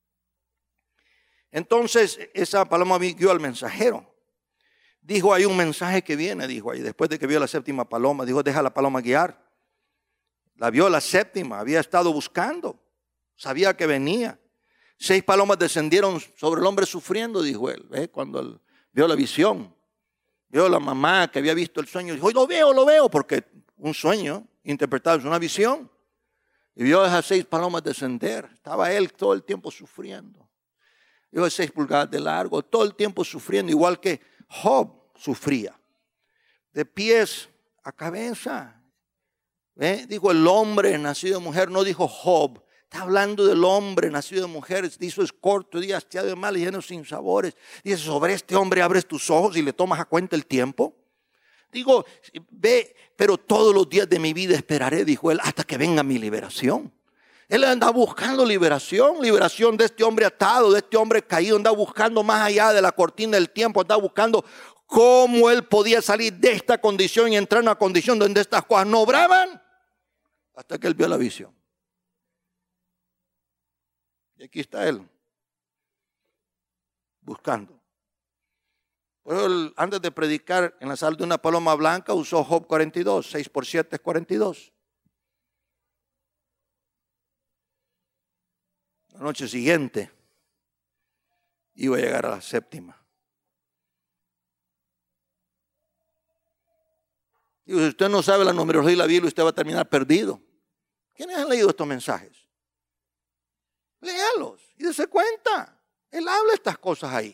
Entonces, esa paloma vio al mensajero. Dijo, hay un mensaje que viene, dijo ahí. Después de que vio la séptima paloma, dijo, deja la paloma guiar. La vio la séptima, había estado buscando. Sabía que venía. Seis palomas descendieron sobre el hombre sufriendo, dijo él. ¿Ve? Cuando él vio la visión. Vio a la mamá que había visto el sueño. Dijo, lo veo, lo veo, porque un sueño interpretado es una visión. Y vio a esas seis palomas descender. Estaba él todo el tiempo sufriendo. Vio de seis pulgadas de largo, todo el tiempo sufriendo, igual que Job sufría. De pies a cabeza. ¿Eh? Dijo el hombre nacido de mujer, no dijo Job. Está hablando del hombre nacido de mujer. Dice, es corto, día hastiado de mal y lleno sin sabores. Dice, sobre este hombre abres tus ojos y le tomas a cuenta el tiempo. Digo, ve, pero todos los días de mi vida esperaré, dijo él, hasta que venga mi liberación. Él anda buscando liberación, liberación de este hombre atado, de este hombre caído. Anda buscando más allá de la cortina del tiempo. Anda buscando cómo él podía salir de esta condición y entrar en una condición donde estas cosas no obraban. Hasta que él vio la visión. Y aquí está él, buscando. Por eso él, antes de predicar en la sala de una paloma blanca, usó Job cuarenta y dos, seis por siete es cuarenta y dos. La noche siguiente iba a llegar a la séptima. Digo, si usted no sabe la numerología de la Biblia, usted va a terminar perdido. ¿Quiénes han leído estos mensajes? Léalos y dése cuenta. Él habla estas cosas ahí.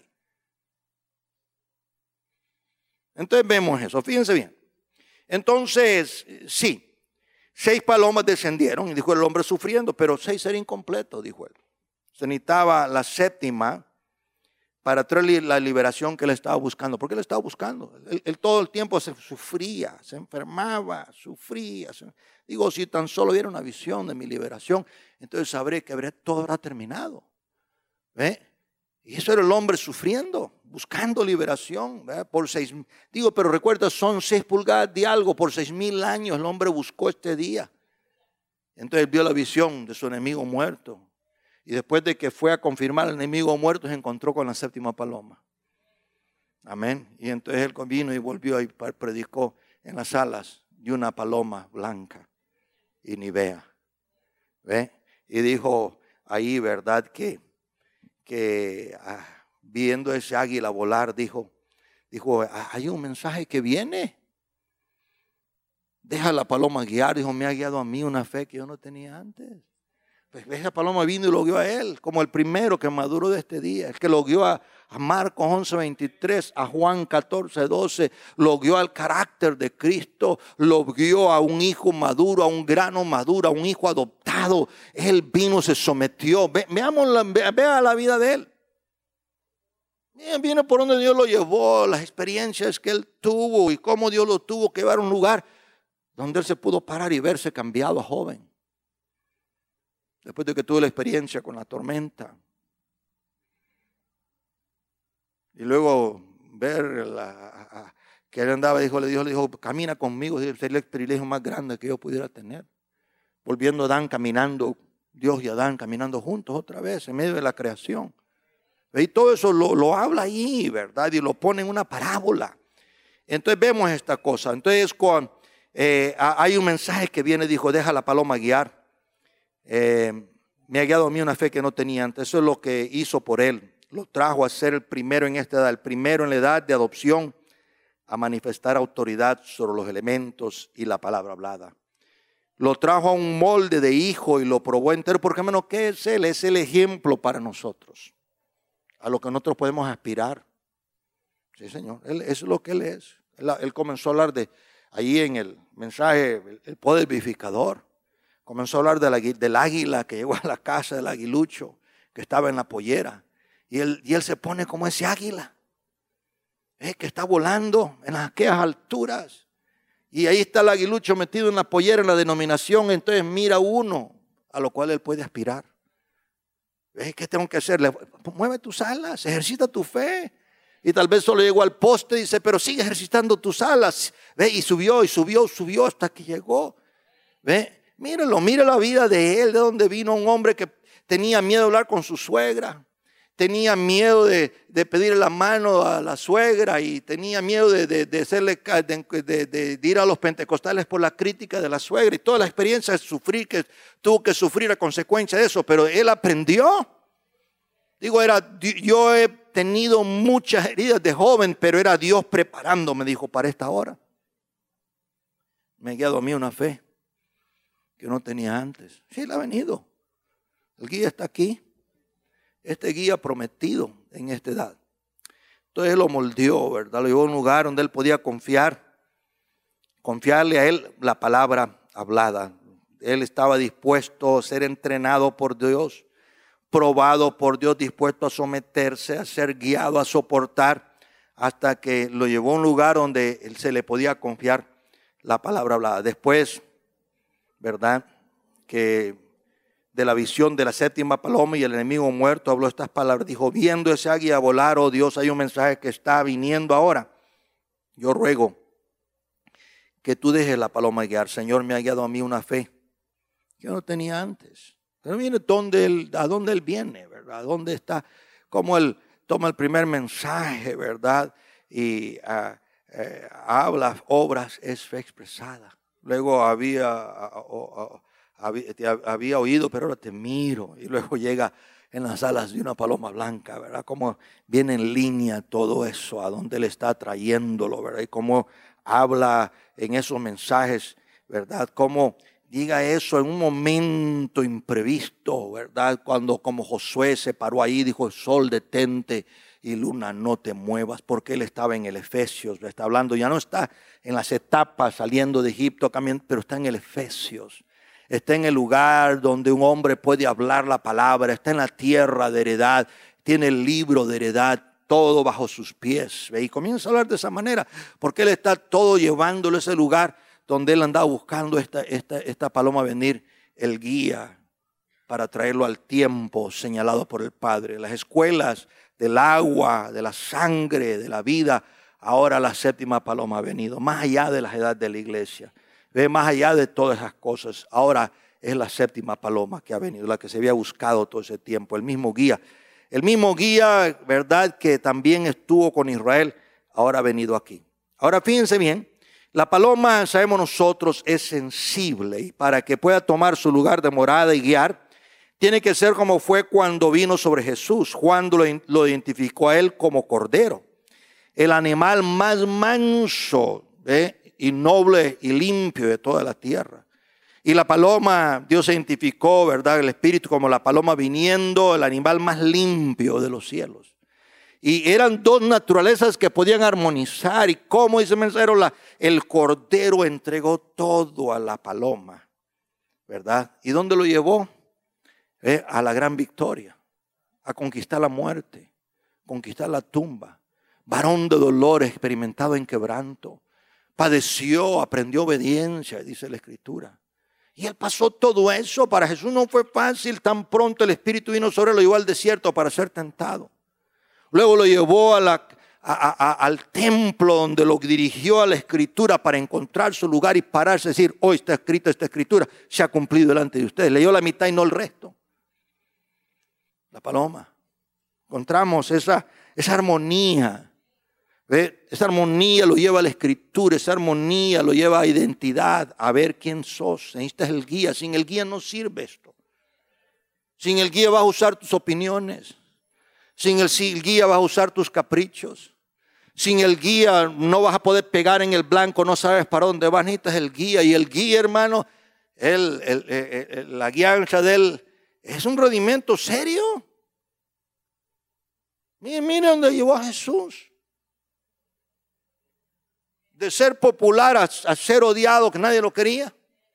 Entonces vemos eso, fíjense bien. Entonces, sí, seis palomas descendieron y dijo el hombre sufriendo, pero seis eran incompletos, dijo él. Se necesitaba la séptima para traer la liberación que él estaba buscando. ¿Por qué él estaba buscando? Él, él todo el tiempo se sufría, se enfermaba, sufría. Se, digo, si tan solo hubiera una visión de mi liberación, entonces sabré que habré, todo habrá terminado. ¿Ve? Y eso era el hombre sufriendo, buscando liberación. ¿Ve? Por seis, digo, pero recuerda, son seis pulgadas de algo, por seis mil años el hombre buscó este día. Entonces vio la visión de su enemigo muerto. Y después de que fue a confirmar al enemigo muerto, se encontró con la séptima paloma. Amén. Y entonces él vino y volvió y predicó en las alas de una paloma blanca y ni vea. ¿Ve? Y dijo ahí, ¿verdad? Que, que ah, viendo ese águila volar, dijo, dijo, hay un mensaje que viene. Deja la paloma guiar. Dijo, me ha guiado a mí una fe que yo no tenía antes. Pues esa paloma vino y lo guió a él, como el primero que maduró de este día. El que lo guió a, a Marcos once veintitrés, a Juan catorce doce, lo guió al carácter de Cristo, lo guió a un hijo maduro, a un grano maduro, a un hijo adoptado. Él vino, se sometió. Ve, veamos la, ve, vea la vida de él. Viene por donde Dios lo llevó, las experiencias que él tuvo y cómo Dios lo tuvo que llevar a un lugar donde él se pudo parar y verse cambiado a joven. Después de que tuve la experiencia con la tormenta. Y luego ver la, a, a, que él andaba, dijo, le dijo, le dijo, camina conmigo, es el privilegio más grande que yo pudiera tener. Volviendo a Adán caminando, Dios y Adán caminando juntos otra vez en medio de la creación. Y todo eso lo, lo habla ahí, ¿verdad? Y lo pone en una parábola. Entonces vemos esta cosa. Entonces con, eh, hay un mensaje que viene, dijo, deja la paloma guiar. Eh, me ha guiado a mí una fe que no tenía antes. Eso es lo que hizo por él. Lo trajo a ser el primero en esta edad, el primero en la edad de adopción, a manifestar autoridad sobre los elementos y la palabra hablada. Lo trajo a un molde de hijo y lo probó entero, porque menos que es él, es el ejemplo para nosotros, a lo que nosotros podemos aspirar. Sí, Señor, él, eso es lo que él es. Él, él comenzó a hablar de, ahí en el mensaje, el, el poder vivificador. Comenzó a hablar de la, del águila que llegó a la casa del aguilucho, que estaba en la pollera. Y él, y él se pone como ese águila, eh, que está volando en aquellas alturas. Y ahí está el aguilucho metido en la pollera, en la denominación. Entonces mira uno a lo cual él puede aspirar. ¿Eh? ¿Qué tengo que hacer? Mueve tus alas, ejercita tu fe. Y tal vez solo llegó al poste y dice, pero sigue ejercitando tus alas. ¿Ve? Y subió, y subió, subió hasta que llegó. ¿Ve? Míralo, mira la vida de él, de donde vino un hombre que tenía miedo de hablar con su suegra. Tenía miedo de, de pedirle la mano a la suegra y tenía miedo de, de, de, hacerle, de, de, de, de ir a los pentecostales por la crítica de la suegra y toda la experiencia de sufrir, que tuvo que sufrir a consecuencia de eso, pero él aprendió. Digo, era, yo he tenido muchas heridas de joven, pero era Dios preparándome, dijo, para esta hora. Me ha guiado a mí una fe que no tenía antes. Sí, él ha venido. El guía está aquí. Este guía prometido en esta edad. Entonces él lo moldeó, ¿verdad? Lo llevó a un lugar donde él podía confiar. Confiarle a él la palabra hablada. Él estaba dispuesto a ser entrenado por Dios, probado por Dios, dispuesto a someterse, a ser guiado, a soportar, hasta que lo llevó a un lugar donde él se le podía confiar la palabra hablada. Después, ¿verdad? Que de la visión de la séptima paloma y el enemigo muerto habló estas palabras. Dijo, viendo ese águila volar, oh Dios, hay un mensaje que está viniendo ahora. Yo ruego que tú dejes la paloma guiar. Señor, me ha guiado a mí una fe que yo no tenía antes. Pero mire dónde él, a dónde él viene, ¿verdad? ¿A dónde está? Cómo él toma el primer mensaje, ¿verdad? Y uh, eh, habla, obras, es fe expresada. Luego había... Uh, uh, uh, Había, te había oído, pero ahora te miro. Y luego llega en las alas de una paloma blanca, ¿verdad? Cómo viene en línea todo eso, a dónde él está trayéndolo, ¿verdad? Y cómo habla en esos mensajes, ¿verdad? Cómo diga eso en un momento imprevisto, ¿verdad? Cuando como Josué se paró ahí, dijo, sol detente y luna no te muevas, porque él estaba en el Efesios, está hablando, ya no está en las etapas saliendo de Egipto, pero está en el Efesios. Está en el lugar donde un hombre puede hablar la palabra, está en la tierra de heredad, tiene el libro de heredad, todo bajo sus pies. ¿Ve? Y comienza a hablar de esa manera, porque él está todo llevándolo a ese lugar donde él andaba buscando esta, esta, esta paloma venir, el guía, para traerlo al tiempo señalado por el Padre. Las escuelas del agua, de la sangre, de la vida, ahora la séptima paloma ha venido, más allá de las edades de la iglesia. Ve más allá de todas esas cosas. Ahora es la séptima paloma que ha venido, la que se había buscado todo ese tiempo. El mismo guía, el mismo guía, ¿verdad? Que también estuvo con Israel, ahora ha venido aquí. Ahora fíjense bien, la paloma, sabemos nosotros, es sensible. Y para que pueda tomar su lugar de morada y guiar, tiene que ser como fue cuando vino sobre Jesús. Juan lo, lo identificó a él como cordero. El animal más manso, ¿eh? y noble y limpio de toda la tierra. Y la paloma, Dios identificó, ¿verdad? El espíritu como la paloma viniendo, el animal más limpio de los cielos. Y eran dos naturalezas que podían armonizar. Y como dice el mensajero, la, el cordero entregó todo a la paloma, ¿verdad? ¿Y dónde lo llevó? Eh, a la gran victoria, a conquistar la muerte, conquistar la tumba. Varón de dolor, experimentado en quebranto. Padeció, aprendió obediencia, dice la Escritura. Y él pasó todo eso. Para Jesús no fue fácil. Tan pronto el Espíritu vino sobre él, lo llevó al desierto para ser tentado. Luego lo llevó a la, a, a, al templo donde lo dirigió a la Escritura para encontrar su lugar y pararse y decir, hoy está escrito esta Escritura, se ha cumplido delante de ustedes. Leyó la mitad y no el resto. La paloma. Encontramos esa, esa armonía. ¿Ve? Esa armonía lo lleva a la Escritura, esa armonía lo lleva a identidad, a ver quién sos. Necesitas el guía, sin el guía no sirve esto. Sin el guía vas a usar tus opiniones, sin el, sin el guía vas a usar tus caprichos, sin el guía no vas a poder pegar en el blanco, no sabes para dónde vas, necesitas el guía. Y el guía, hermano, el, el, el, el, la guianza de él es un rudimento serio. Miren, miren dónde llevó a Jesús. de ser popular a, a ser odiado, que nadie lo quería.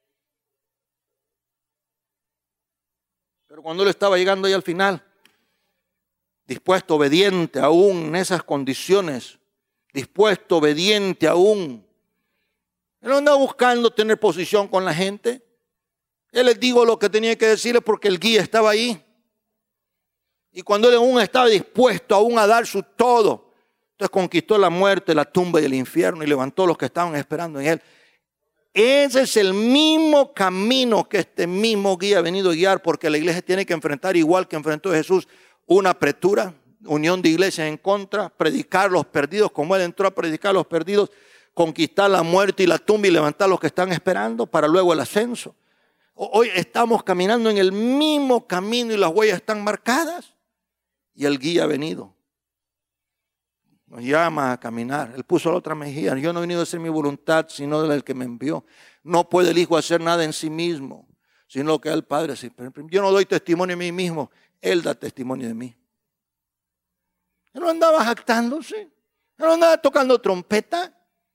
Pero cuando él estaba llegando ahí al final, dispuesto, obediente aún en esas condiciones, dispuesto, obediente aún, él no andaba buscando tener posición con la gente. Él les dijo lo que tenía que decirles porque el guía estaba ahí. Y cuando él aún estaba dispuesto aún a dar su todo, entonces conquistó la muerte, la tumba y el infierno y levantó a los que estaban esperando en él. Ese es el mismo camino que este mismo guía ha venido a guiar, porque la iglesia tiene que enfrentar, igual que enfrentó Jesús, una apretura, unión de iglesias en contra, predicar los perdidos como él entró a predicar los perdidos, conquistar la muerte y la tumba y levantar a los que están esperando para luego el ascenso. Hoy estamos caminando en el mismo camino y las huellas están marcadas y el guía ha venido. Nos llama a caminar. Él puso la otra mejilla. Yo no he venido a hacer mi voluntad, sino del que me envió. No puede el Hijo hacer nada en sí mismo, sino lo que el Padre hace. Yo no doy testimonio de mí mismo. Él da testimonio de mí. Él no andaba jactándose. Él no andaba tocando trompeta.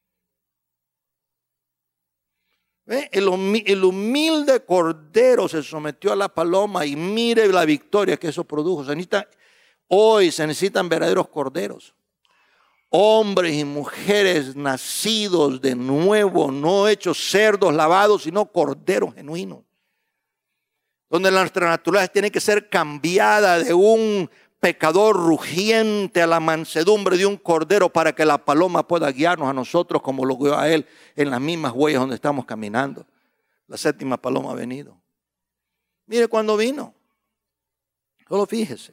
¿Ve? El, el humilde cordero se sometió a la paloma y mire la victoria que eso produjo. Se necesita, hoy se necesitan verdaderos corderos. Hombres y mujeres nacidos de nuevo, no hechos cerdos lavados, sino corderos genuinos. Donde nuestra naturaleza tiene que ser cambiada de un pecador rugiente a la mansedumbre de un cordero para que la paloma pueda guiarnos a nosotros como lo guió a él en las mismas huellas donde estamos caminando. La séptima paloma ha venido. Mire cuando vino. Solo fíjese.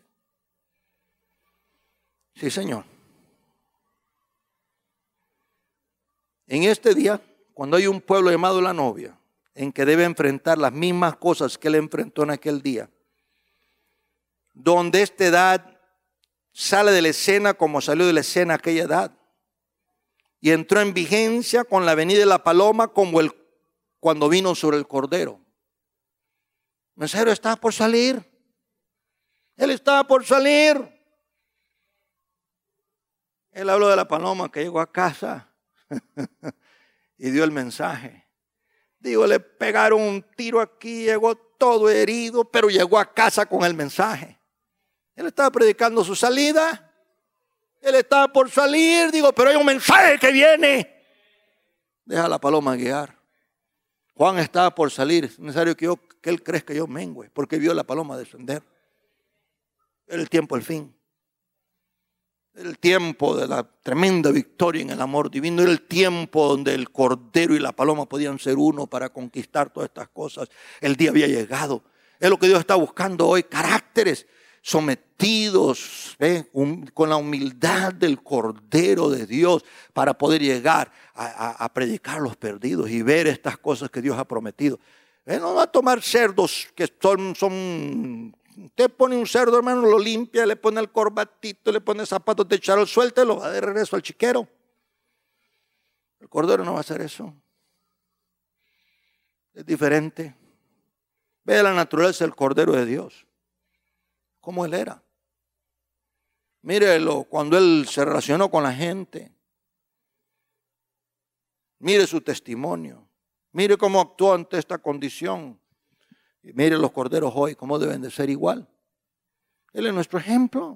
Sí, Señor. En este día, cuando hay un pueblo llamado la novia, en que debe enfrentar las mismas cosas que él enfrentó en aquel día, donde esta edad sale de la escena como salió de la escena aquella edad, y entró en vigencia con la venida de la paloma como el, cuando vino sobre el cordero. El mensajero estaba por salir. Él estaba por salir. Él habló de la paloma que llegó a casa y dio el mensaje. Digo, le pegaron un tiro aquí, llegó todo herido, pero llegó a casa con el mensaje. Él estaba predicando su salida. Él estaba por salir, digo, pero hay un mensaje que viene. Deja a la paloma guiar. Juan estaba por salir. Es necesario que, yo, que él crezca que yo mengüe, porque vio la paloma descender. Era el tiempo, el fin. El tiempo de la tremenda victoria en el amor divino. Era el tiempo donde el cordero y la paloma podían ser uno para conquistar todas estas cosas. El día había llegado. Es lo que Dios está buscando hoy. Caracteres sometidos, ¿eh? um, con la humildad del cordero de Dios para poder llegar a, a, a predicar a los perdidos y ver estas cosas que Dios ha prometido. ¿Eh? No va a tomar cerdos que son... son Usted pone un cerdo, hermano, lo limpia, le pone el corbatito, le pone zapatos de charol, suéltelo, va de regreso al chiquero. El cordero no va a hacer eso. Es diferente. Ve la naturaleza del cordero de Dios. Cómo él era. Mírelo cuando él se relacionó con la gente. Mire su testimonio. Mire cómo actuó ante esta condición. Y mire los corderos hoy, cómo deben de ser igual. Él es nuestro ejemplo.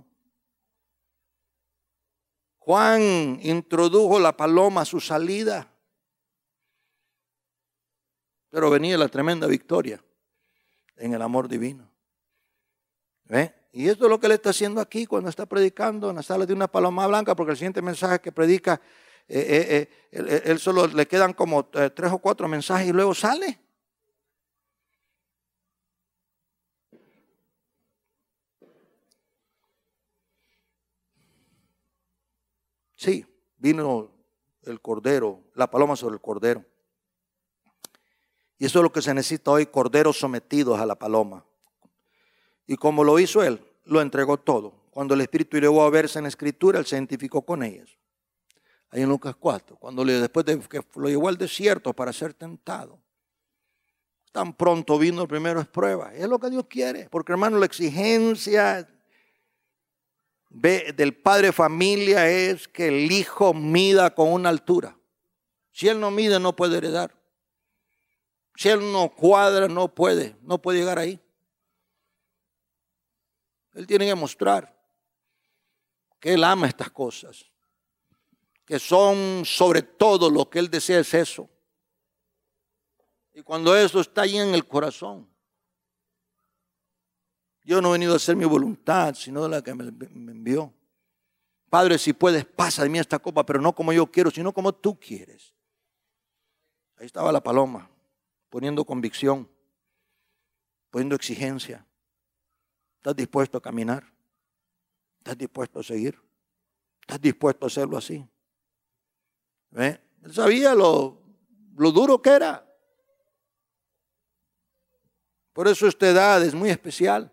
Juan introdujo la paloma a su salida. Pero venía la tremenda victoria en el amor divino. ¿Ve? Y esto es lo que él está haciendo aquí cuando está predicando en la sala de una paloma blanca, porque el siguiente mensaje que predica, eh, eh, eh, él, él solo le quedan como eh, tres o cuatro mensajes y luego sale. Sí, vino el cordero, la paloma sobre el cordero. Y eso es lo que se necesita hoy, corderos sometidos a la paloma. Y como lo hizo él, lo entregó todo. Cuando el Espíritu llegó a verse en la Escritura, él se identificó con ellos. Ahí en Lucas cuatro, cuando le, después de que lo llevó al desierto para ser tentado. Tan pronto vino el primero es prueba. Es lo que Dios quiere. Porque hermano, la exigencia del padre de familia es que el hijo mida con una altura. Si él no mide, no puede heredar. Si él no cuadra, no puede, no puede llegar ahí. Él tiene que mostrar que él ama estas cosas, que son sobre todo lo que él desea es eso. Y cuando eso está ahí en el corazón, yo no he venido a hacer mi voluntad, sino la que me, me envió. Padre, si puedes, pasa de mí esta copa, pero no como yo quiero, sino como tú quieres. Ahí estaba la paloma, poniendo convicción, poniendo exigencia. ¿Estás dispuesto a caminar? ¿Estás dispuesto a seguir? ¿Estás dispuesto a hacerlo así? ¿Ve? Él sabía lo, lo duro que era. Por eso esta edad es muy especial.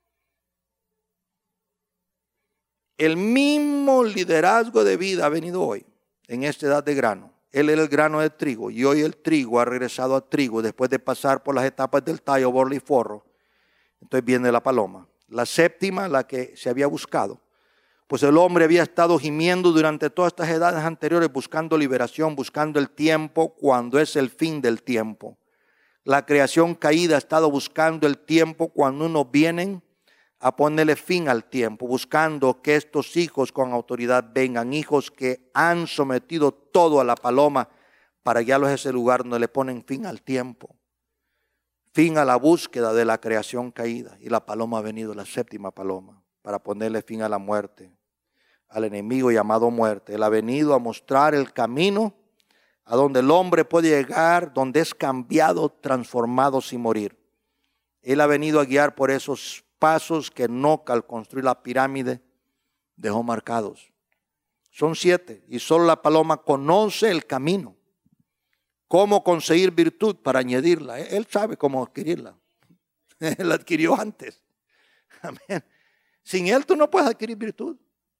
El mismo liderazgo de vida ha venido hoy, en esta edad de grano. Él era el grano de trigo y hoy el trigo ha regresado a trigo después de pasar por las etapas del tallo, borla y forro. Entonces viene la paloma. La séptima, la que se había buscado. Pues el hombre había estado gimiendo durante todas estas edades anteriores buscando liberación, buscando el tiempo cuando es el fin del tiempo. La creación caída ha estado buscando el tiempo cuando unos vienen a ponerle fin al tiempo, buscando que estos hijos con autoridad vengan, hijos que han sometido todo a la paloma para guiarlos a ese lugar donde le ponen fin al tiempo, fin a la búsqueda de la creación caída. Y la paloma ha venido, la séptima paloma, para ponerle fin a la muerte, al enemigo llamado muerte. Él ha venido a mostrar el camino a donde el hombre puede llegar, donde es cambiado, transformado sin morir. Él ha venido a guiar por esos pasos que Enoc al construir la pirámide dejó marcados. Son siete y solo la paloma conoce el camino. Cómo conseguir virtud para añadirla. Él sabe cómo adquirirla. Él la adquirió antes. Amén. Sin él tú no puedes adquirir virtud.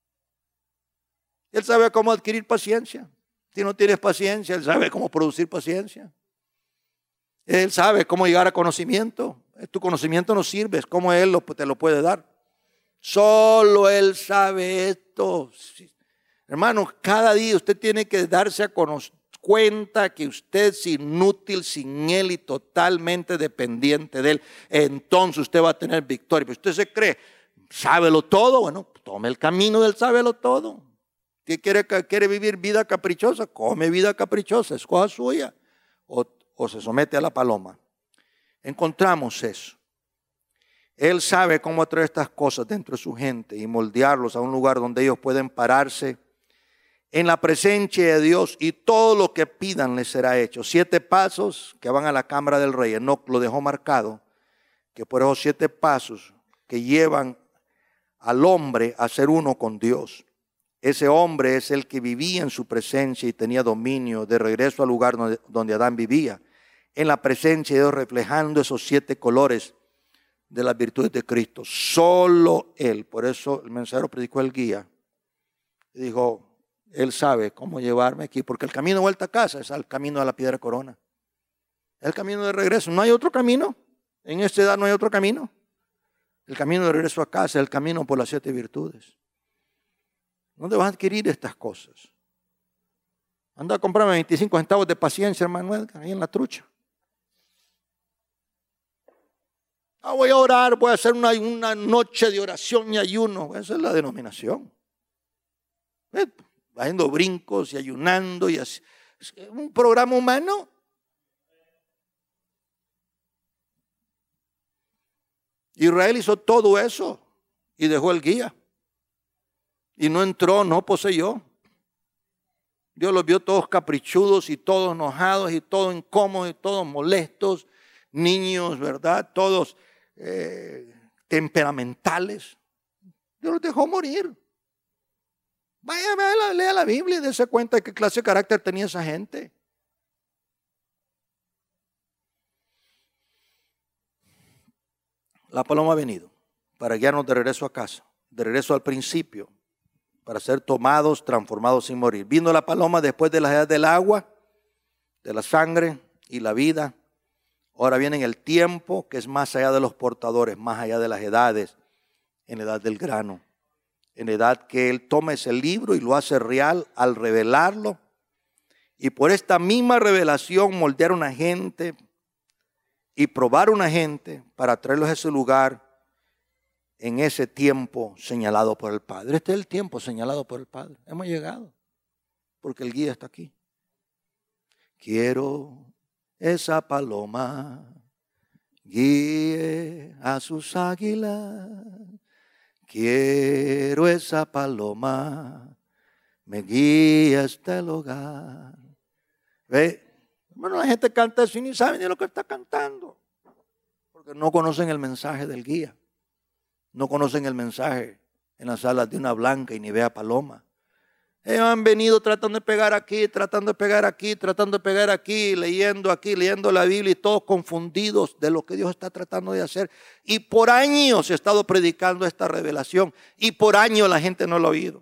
Él sabe cómo adquirir paciencia. Si no tienes paciencia, él sabe cómo producir paciencia. Él sabe cómo llegar a conocimiento. Tu conocimiento no sirve, es como él lo, te lo puede dar. Solo él sabe esto. Hermanos, cada día usted tiene que darse a conocer, cuenta que usted es inútil sin él y totalmente dependiente de él. Entonces usted va a tener victoria. Pero usted se cree, sábelo todo. Bueno, tome el camino del sábelo todo. ¿Qué quiere, quiere vivir vida caprichosa? Come vida caprichosa, es cosa suya. O, o se somete a la paloma. Encontramos eso. Él sabe cómo traer estas cosas dentro de su gente y moldearlos a un lugar donde ellos pueden pararse en la presencia de Dios y todo lo que pidan les será hecho. Siete pasos que van a la cámara del rey. Enoc lo dejó marcado, que por esos siete pasos que llevan al hombre a ser uno con Dios. Ese hombre es el que vivía en su presencia y tenía dominio de regreso al lugar donde, donde Adán vivía. En la presencia de Dios, reflejando esos siete colores de las virtudes de Cristo. Solo Él. Por eso el mensajero predicó el guía. Y dijo, Él sabe cómo llevarme aquí. Porque el camino de vuelta a casa es el camino de la piedra corona. El camino de regreso. No hay otro camino. En esta edad no hay otro camino. El camino de regreso a casa es el camino por las siete virtudes. ¿Dónde vas a adquirir estas cosas? Anda a comprarme veinticinco centavos de paciencia, hermano Edgar, ahí en la trucha. Ah, voy a orar, voy a hacer una, una noche de oración y ayuno. Esa es la denominación. ¿Eh? Haciendo brincos y ayunando y así. ¿Es un programa humano? Israel hizo todo eso y dejó el guía. Y no entró, no poseyó. Dios los vio todos caprichudos y todos enojados y todos incómodos y todos molestos. Niños, ¿verdad? Todos eh, temperamentales. Dios los dejó morir. Vaya, vaya, lea la Biblia y dése cuenta de qué clase de carácter tenía esa gente. La paloma ha venido para guiarnos de regreso a casa, de regreso al principio, para ser tomados, transformados sin morir. Vino la paloma después de la edad del agua, de la sangre y la vida. Ahora viene en el tiempo que es más allá de los portadores, más allá de las edades, en la edad del grano. En la edad que Él toma ese libro y lo hace real al revelarlo Y por esta misma revelación moldear a una gente y probar a una gente para traerlos a ese lugar en ese tiempo señalado por el Padre. Este es el tiempo señalado por el Padre. Hemos llegado porque el guía está aquí. Quiero esa paloma guíe a sus águilas. Quiero esa paloma me guía hasta el hogar. ¿Ve? Bueno, la gente canta eso y ni sabe ni lo que está cantando. Porque no conocen el mensaje del guía. No conocen el mensaje en las alas de una blanca y ni ve a paloma. Ellos han venido tratando de pegar aquí, tratando de pegar aquí, tratando de pegar aquí, leyendo aquí, leyendo la Biblia y todos confundidos de lo que Dios está tratando de hacer. Y por años he estado predicando esta revelación y por años la gente no lo ha oído.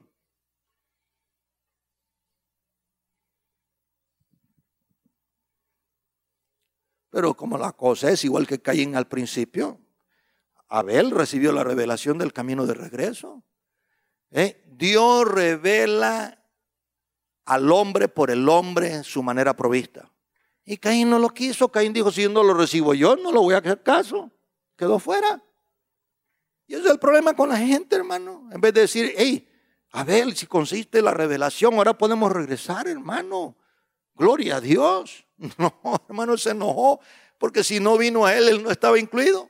Pero como la cosa es igual que Caín al principio, Abel recibió la revelación del camino de regreso. ¿Eh? Dios revela al hombre por el hombre su manera provista. Y Caín no lo quiso. Caín dijo, si no lo recibo yo, no lo voy a hacer caso. Quedó fuera. Y ese es el problema con la gente, hermano. En vez de decir, hey, Abel, si consiste la revelación, ahora podemos regresar, hermano. Gloria a Dios. No, hermano, se enojó. Porque si no vino a él, él no estaba incluido.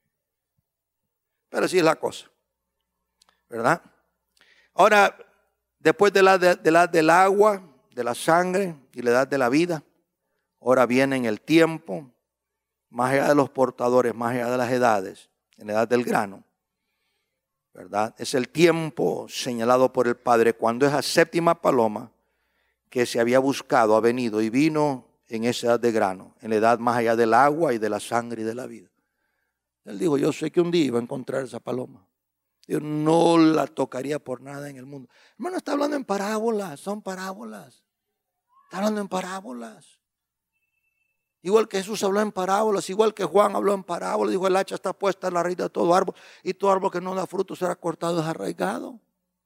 Pero así es la cosa, ¿verdad? Ahora, después de la, de, de la del agua, de la sangre y la edad de la vida, ahora viene en el tiempo, más allá de los portadores, más allá de las edades, en la edad del grano, ¿verdad? Es el tiempo señalado por el Padre cuando esa séptima paloma que se había buscado ha venido y vino en esa edad de grano, en la edad más allá del agua y de la sangre y de la vida. Él dijo, yo sé que un día iba a encontrar esa paloma. Yo no la tocaría por nada en el mundo. Hermano, está hablando en parábolas, son parábolas. Está hablando en parábolas. Igual que Jesús habló en parábolas, igual que Juan habló en parábolas. Dijo, el hacha está puesta en la raíz de todo árbol y todo árbol que no da fruto será cortado, desarraigado.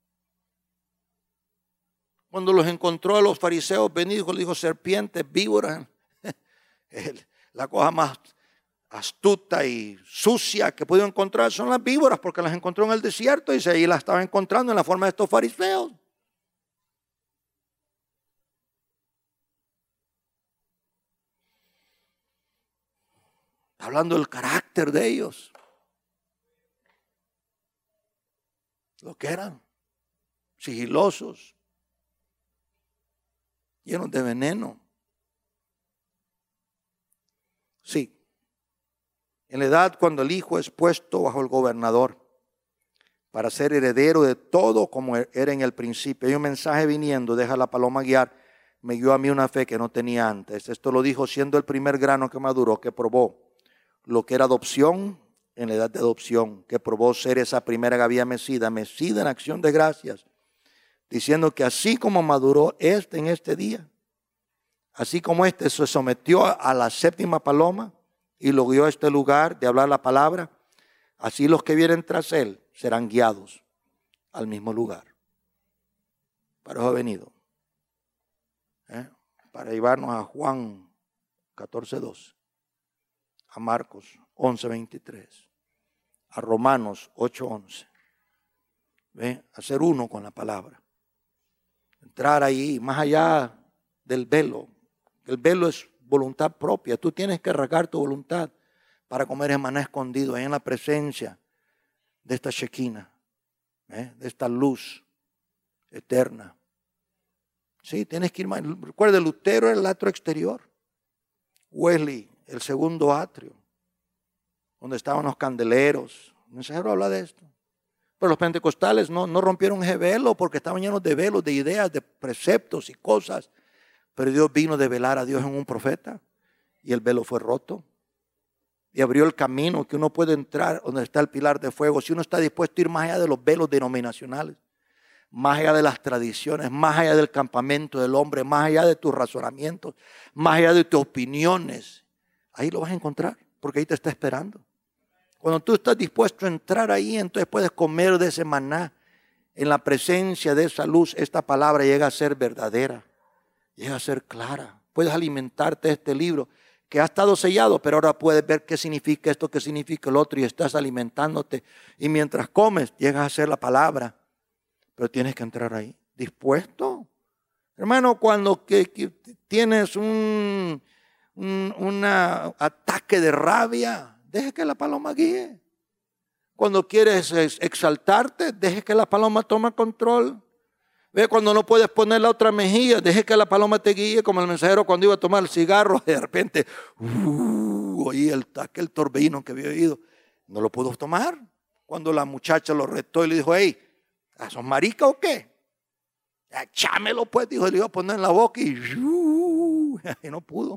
Cuando los encontró a los fariseos venidos, dijo, serpientes, víboras. La cosa más astuta y sucia que pudo encontrar son las víboras, porque las encontró en el desierto y ahí las estaba encontrando en la forma de estos fariseos. Hablando del carácter de ellos, lo que eran, sigilosos, llenos de veneno. Sí. En la edad cuando el hijo es puesto bajo el gobernador para ser heredero de todo como era en el principio. Hay un mensaje viniendo, deja la paloma guiar, me guió a mí una fe que no tenía antes. Esto lo dijo siendo el primer grano que maduró, que probó lo que era adopción en la edad de adopción, que probó ser esa primera gavilla mecida, mecida en acción de gracias, diciendo que así como maduró este en este día, así como este se sometió a la séptima paloma, y lo guió a este lugar de hablar la palabra, así los que vienen tras él serán guiados al mismo lugar. Para eso ha venido. ¿Eh? Para llevarnos a Juan catorce dos, a Marcos once veintitrés, a Romanos ocho once. ¿Ve? Hacer uno con la palabra. Entrar ahí, más allá del velo. El velo es voluntad propia. Tú tienes que rasgar tu voluntad para comer el maná escondido ahí en la presencia de esta Shekinah, ¿eh? De esta luz eterna. Sí, tienes que ir más. Recuerda, Lutero era el atrio exterior. Wesley, el segundo atrio, donde estaban los candeleros. El mensajero habla de esto. Pero los pentecostales no, no rompieron ese velo porque estaban llenos de velos, de ideas, de preceptos y cosas. Pero Dios vino de velar a Dios en un profeta y el velo fue roto. Y abrió el camino que uno puede entrar donde está el pilar de fuego. Si uno está dispuesto a ir más allá de los velos denominacionales, más allá de las tradiciones, más allá del campamento del hombre, más allá de tus razonamientos, más allá de tus opiniones, ahí lo vas a encontrar porque ahí te está esperando. Cuando tú estás dispuesto a entrar ahí, entonces puedes comer de ese maná. En la presencia de esa luz, esta palabra llega a ser verdadera. llega a ser clara. Puedes alimentarte de este libro que ha estado sellado, pero ahora puedes ver qué significa esto, qué significa el otro, y estás alimentándote. Y mientras comes, llegas a ser la palabra. Pero tienes que entrar ahí, dispuesto. Hermano, cuando que, que tienes un, un una ataque de rabia, deje que la paloma guíe. Cuando quieres exaltarte, deje que la paloma tome control. Ve, cuando no puedes poner la otra mejilla, deje que la paloma te guíe, como el mensajero cuando iba a tomar el cigarro, de repente, uh, oí el, aquel torbellino que había oído. No lo pudo tomar. Cuando la muchacha lo retó y le dijo, hey, ¿sos marica o qué? Échamelo pues, dijo, le iba a poner en la boca y, uh, y no pudo.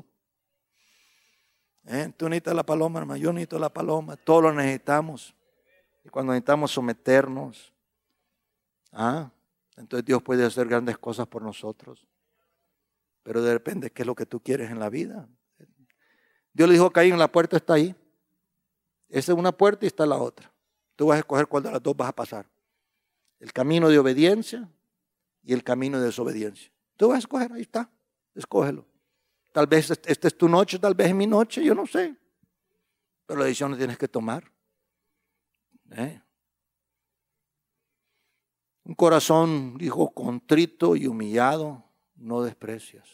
¿Eh? Tú necesitas la paloma, hermano, yo necesito la paloma, todos lo necesitamos. Y cuando necesitamos someternos, ¿ah? Entonces Dios puede hacer grandes cosas por nosotros. Pero depende de qué es lo que tú quieres en la vida. Dios le dijo a Caín, la puerta está ahí. Esa es una puerta y está la otra. Tú vas a escoger cuál de las dos vas a pasar. El camino de obediencia y el camino de desobediencia. Tú vas a escoger, ahí está. Escógelo. Tal vez esta es tu noche, tal vez es mi noche, yo no sé. Pero la decisión la tienes que tomar. ¿Eh? Un corazón, dijo, contrito y humillado, no desprecias.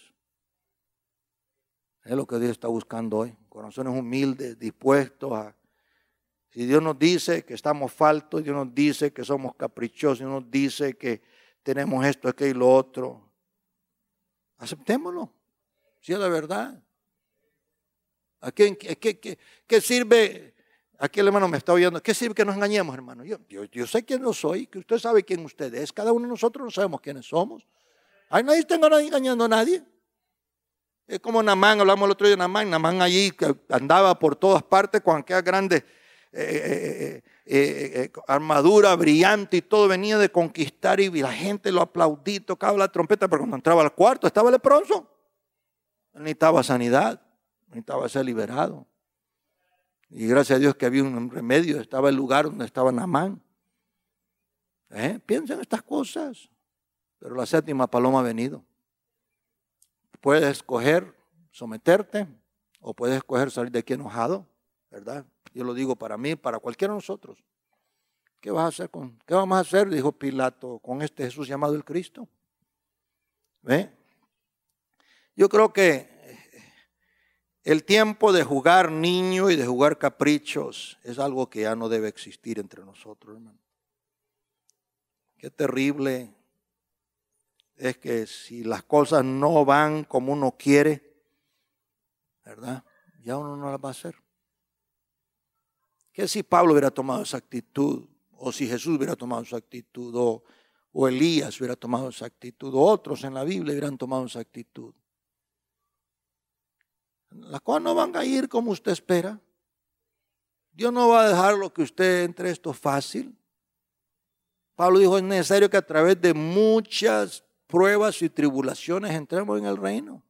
Es lo que Dios está buscando hoy. Corazones humildes, dispuestos a... Si Dios nos dice que estamos faltos, Dios nos dice que somos caprichosos, Dios nos dice que tenemos esto, aquello y lo otro, aceptémoslo. Si es la verdad. ¿A quién, qué, qué, qué, qué sirve? Aquí el hermano me está oyendo. ¿Qué sirve que nos engañemos, hermano? Yo, yo, yo sé quién yo soy, que usted sabe quién usted es. Cada uno de nosotros no sabemos quiénes somos. Ay, nadie está engañando a nadie. Es como Naamán, hablamos el otro día de Naamán. Naamán allí que andaba por todas partes con aquella grande eh, eh, eh, eh, armadura brillante y todo. Venía de conquistar y la gente lo aplaudía, tocaba la trompeta, pero cuando entraba al cuarto estaba leproso. Él necesitaba sanidad, necesitaba ser liberado. Y gracias a Dios que había un remedio, estaba el lugar donde estaba Naamán. ¿Eh? Piensa en estas cosas. Pero la séptima paloma ha venido. Puedes escoger someterte o puedes escoger salir de aquí enojado, ¿verdad? Yo lo digo para mí, para cualquiera de nosotros. ¿Qué vas a hacer con, qué vamos a hacer? Dijo Pilato, con este Jesús llamado el Cristo. ¿Ve? Yo creo que el tiempo de jugar niño y de jugar caprichos es algo que ya no debe existir entre nosotros, hermano. Qué terrible es que si las cosas no van como uno quiere, ¿verdad? Ya uno no las va a hacer. ¿Qué si Pablo hubiera tomado esa actitud? O si Jesús hubiera tomado esa actitud, o, o Elías hubiera tomado esa actitud, o otros en la Biblia hubieran tomado esa actitud. Las cosas no van a ir como usted espera. Dios no va a dejar lo que usted entre esto fácil. Pablo dijo, es necesario que a través de muchas pruebas y tribulaciones entremos en el reino.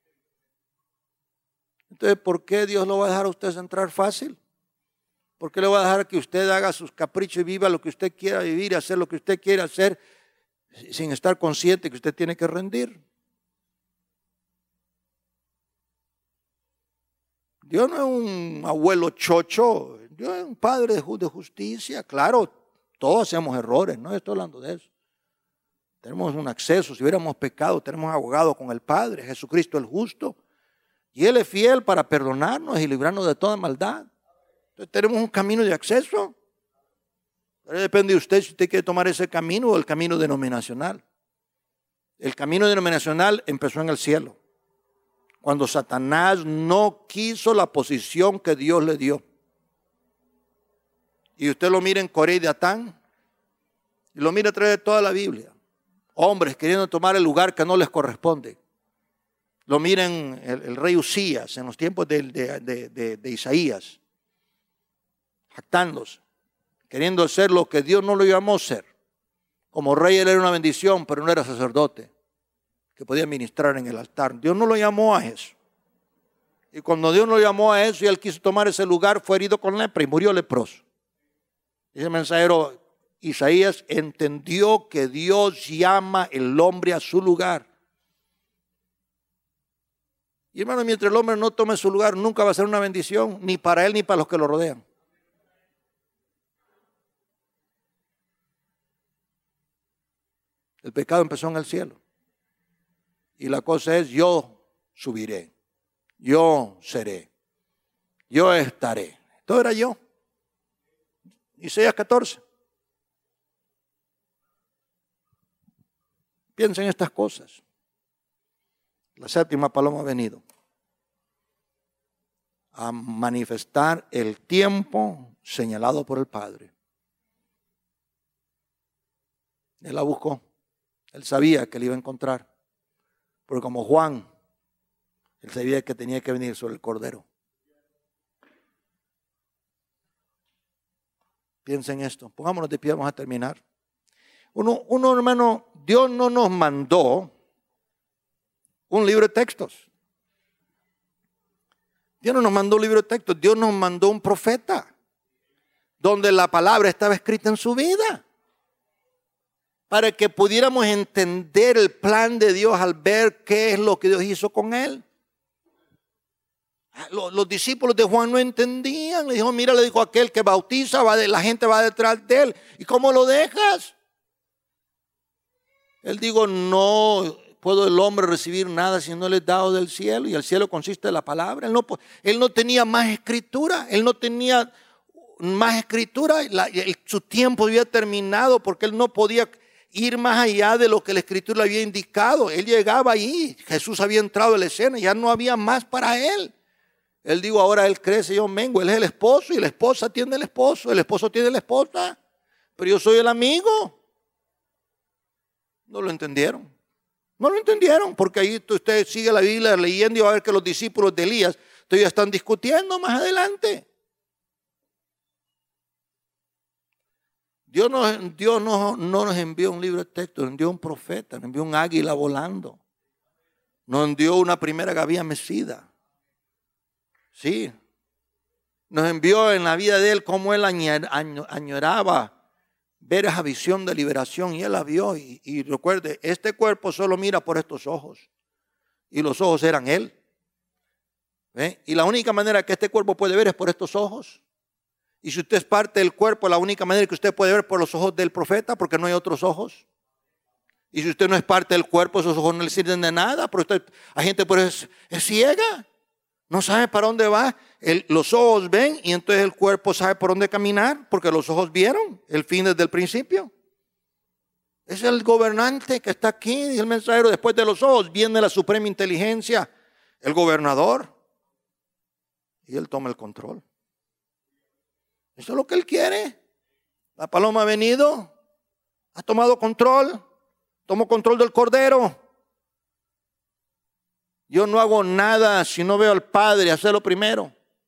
Entonces, ¿por qué Dios lo va a dejar a usted entrar fácil? ¿Por qué le va a dejar que usted haga sus caprichos y viva lo que usted quiera vivir y hacer lo que usted quiera hacer sin estar consciente que usted tiene que rendir? Dios no es un abuelo chocho, Dios es un padre de justicia. Claro, todos hacemos errores, no estoy hablando de eso. Tenemos un acceso, si hubiéramos pecado, tenemos un abogado con el Padre, Jesucristo el justo. Y Él es fiel para perdonarnos y librarnos de toda maldad. Entonces tenemos un camino de acceso. Pero depende de usted si usted quiere tomar ese camino o el camino denominacional. El camino denominacional empezó en el cielo, cuando Satanás no quiso la posición que Dios le dio. Y usted lo mira en Coré y Datán, y lo mira a través de toda la Biblia. Hombres queriendo tomar el lugar que no les corresponde. Lo miren el, el rey Usías en los tiempos de, de, de, de, de Isaías, jactándose, queriendo ser lo que Dios no lo llamó a ser. Como rey él era una bendición, pero no era sacerdote que podía ministrar en el altar. Dios no lo llamó a eso. Y cuando Dios no lo llamó a eso y él quiso tomar ese lugar, fue herido con lepra y murió leproso. Dice el mensajero, Isaías entendió que Dios llama el hombre a su lugar. Y hermano, mientras el hombre no tome su lugar, nunca va a ser una bendición, ni para él ni para los que lo rodean. El pecado empezó en el cielo. Y la cosa es, yo subiré, yo seré, yo estaré. Todo era yo. Isaías catorce. Piensen en estas cosas. La séptima paloma ha venido a manifestar el tiempo señalado por el Padre. Él la buscó. Él sabía que le iba a encontrar. Porque como Juan, él sabía que tenía que venir sobre el Cordero. Piensen en esto. Pongámonos de pie, vamos a terminar. Uno, uno, hermano, Dios no nos mandó un libro de textos. Dios no nos mandó un libro de textos. Dios nos mandó un profeta donde la palabra estaba escrita en su vida, para que pudiéramos entender el plan de Dios al ver qué es lo que Dios hizo con él. Los, los discípulos de Juan no entendían. Le dijo, mira, le dijo aquel que bautiza, va de, la gente va detrás de él. ¿Y cómo lo dejas? Él dijo, no puedo el hombre recibir nada si no le es dado del cielo. Y el cielo consiste en la palabra. Él no, él no tenía más escritura. Él no tenía más escritura. La, el, su tiempo había terminado porque él no podía ir más allá de lo que la escritura le había indicado. Él llegaba ahí. Jesús había entrado en la escena. Ya no había más para él. Él dijo, ahora él crece, yo mengo. Él es el esposo y la esposa tiene el esposo. El esposo tiene la esposa. Pero yo soy el amigo. No lo entendieron. No lo entendieron, porque ahí usted sigue la Biblia leyendo y va a ver que los discípulos de Elías todavía están discutiendo más adelante. Dios, nos, Dios no, no nos envió un libro de texto, nos envió un profeta, nos envió un águila volando. Nos envió una primera gavilla mecida. Sí. Nos envió en la vida de él cómo él añoraba ver esa visión de liberación, y él la vio. Y, y recuerde, este cuerpo solo mira por estos ojos, y los ojos eran él. ¿Ve? Y la única manera que este cuerpo puede ver es por estos ojos. Y si usted es parte del cuerpo, la única manera que usted puede ver por los ojos del profeta, porque no hay otros ojos. Y si usted no es parte del cuerpo, esos ojos no le sirven de nada, porque usted, hay gente por eso es, es ciega, no sabe para dónde va. El, los ojos ven y entonces el cuerpo sabe por dónde caminar, porque los ojos vieron el fin desde el principio. Es el gobernante que está aquí, dice el mensajero. Después de los ojos viene la suprema inteligencia, el gobernador, y él toma el control. Eso es lo que él quiere. La paloma ha venido, ha tomado control, tomó control del cordero. Yo no hago nada si no veo al Padre hacerlo primero.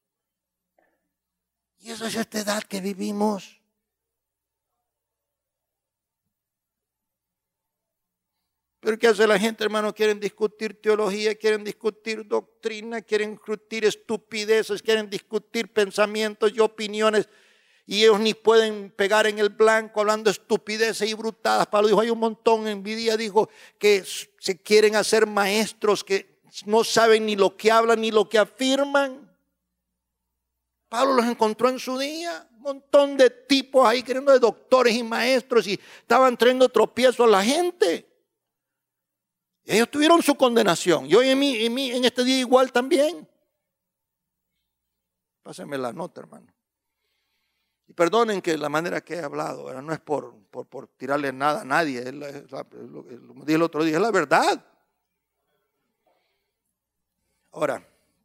Y esa es esta edad que vivimos. Pero ¿qué hace la gente, hermano? Quieren discutir teología, quieren discutir doctrina, quieren discutir estupideces, quieren discutir pensamientos y opiniones. Y ellos ni pueden pegar en el blanco hablando estupideces y brutadas. Pablo dijo, hay un montón. Envidia dijo que se quieren hacer maestros que no saben ni lo que hablan ni lo que afirman. Pablo los encontró en su día. Un montón de tipos ahí queriendo de doctores y maestros, y estaban trayendo tropiezos a la gente. Ellos tuvieron su condenación. Y hoy en, mí, en, mí, en este día igual también. Pásenme la nota, hermano. Y perdonen que la manera que he hablado, ¿verdad? No es por, por, por tirarle nada a nadie. Es la, es la, es lo que dije el otro día, es la verdad. Ahora,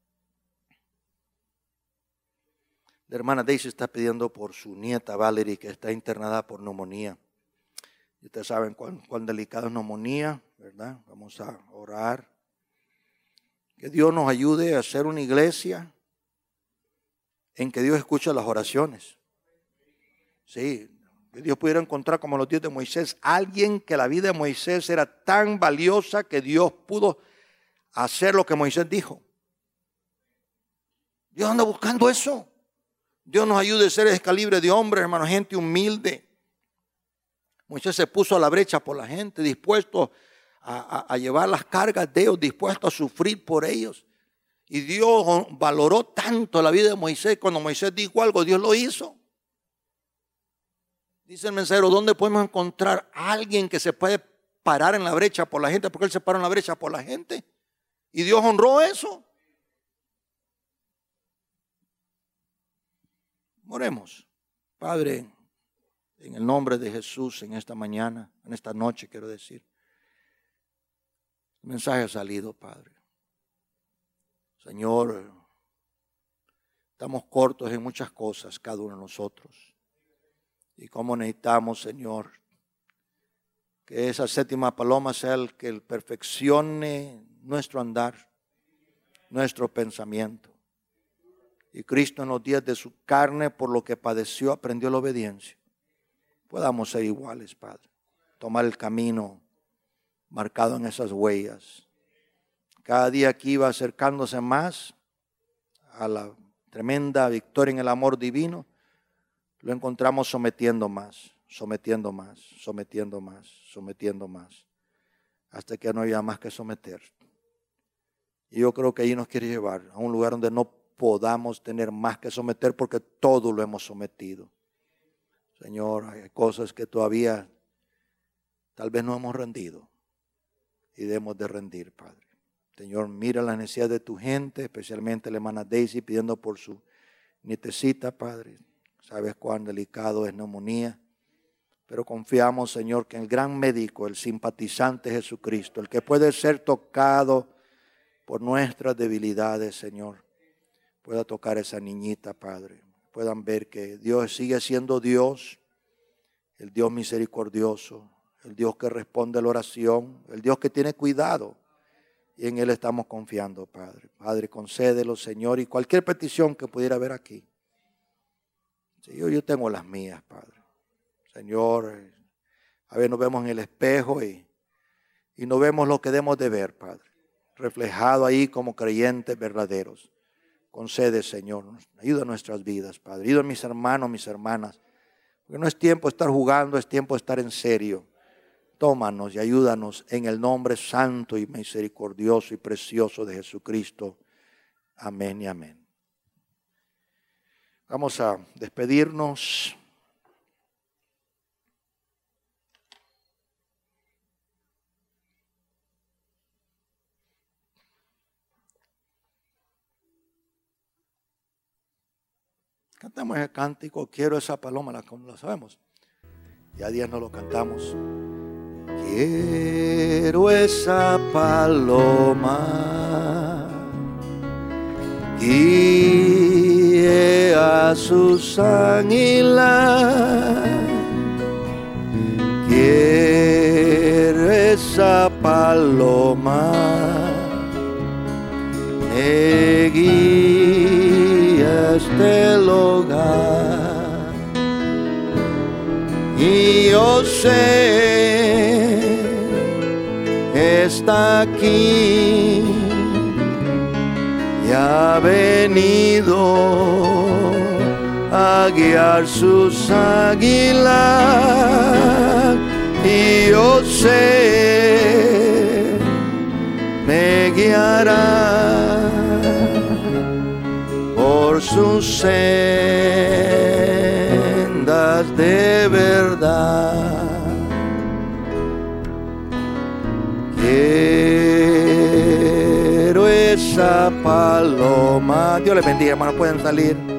la hermana Daisy está pidiendo por su nieta Valerie, que está internada por neumonía. Y ustedes saben cuán, cuán delicada es neumonía, ¿verdad? Vamos a orar. Que Dios nos ayude a hacer una iglesia en que Dios escucha las oraciones. Sí, que Dios pudiera encontrar como los días de Moisés, alguien que la vida de Moisés era tan valiosa que Dios pudo hacer lo que Moisés dijo. Dios anda buscando eso. Dios nos ayude a ser ese calibre de hombres, hermano, gente humilde. Moisés se puso a la brecha por la gente, dispuesto a, a, a llevar las cargas de ellos, dispuesto a sufrir por ellos. Y Dios valoró tanto la vida de Moisés. Cuando Moisés dijo algo, Dios lo hizo. Dice el mensajero, ¿dónde podemos encontrar a alguien que se puede parar en la brecha por la gente? Porque él se paró en la brecha por la gente. Y Dios honró eso. Oremos. Padre, en el nombre de Jesús, en esta mañana, en esta noche quiero decir, el mensaje ha salido, Padre. Señor, estamos cortos en muchas cosas, cada uno de nosotros. Y cómo necesitamos, Señor, que esa séptima paloma sea el que perfeccione nuestro andar, nuestro pensamiento. Y Cristo en los días de su carne, por lo que padeció, aprendió la obediencia. Podamos ser iguales, Padre. Tomar el camino marcado en esas huellas. Cada día aquí va acercándose más a la tremenda victoria en el amor divino. Lo encontramos sometiendo más, sometiendo más, sometiendo más, sometiendo más. Hasta que no haya más que someter. Y yo creo que ahí nos quiere llevar a un lugar donde no podamos tener más que someter porque todo lo hemos sometido. Señor, hay cosas que todavía tal vez no hemos rendido y debemos de rendir, Padre. Señor, mira la necesidad de tu gente, especialmente la hermana Daisy pidiendo por su nietecita, Padre. Sabes cuán delicado es neumonía, pero confiamos, Señor, que el gran médico, el simpatizante Jesucristo, el que puede ser tocado por nuestras debilidades, Señor, pueda tocar a esa niñita, Padre. Puedan ver que Dios sigue siendo Dios, el Dios misericordioso, el Dios que responde a la oración, el Dios que tiene cuidado. Y en Él estamos confiando, Padre. Padre, concédelo, Señor, y cualquier petición que pudiera haber aquí. Sí, yo, yo tengo las mías, Padre. Señor, a veces nos vemos en el espejo y, y no vemos lo que debemos de ver, Padre. Reflejado ahí como creyentes verdaderos. Concede, Señor, ayuda a nuestras vidas, Padre. Ayuda a mis hermanos, mis hermanas. Porque no es tiempo de estar jugando, es tiempo de estar en serio. Tómanos y ayúdanos en el nombre santo y misericordioso y precioso de Jesucristo. Amén y amén. Vamos a despedirnos. Cantamos el cántico, quiero esa paloma, la, como lo sabemos. Ya días no lo cantamos. Quiero esa paloma, guíe a sus águilas. Quiero esa paloma, me guía hasta el hogar. Y yo sé, está aquí y ha venido a guiar sus águilas. Y yo sé, me guiará por sus sendas de verdad. Quiero esa paloma. Dios les bendiga, hermano. Pueden salir.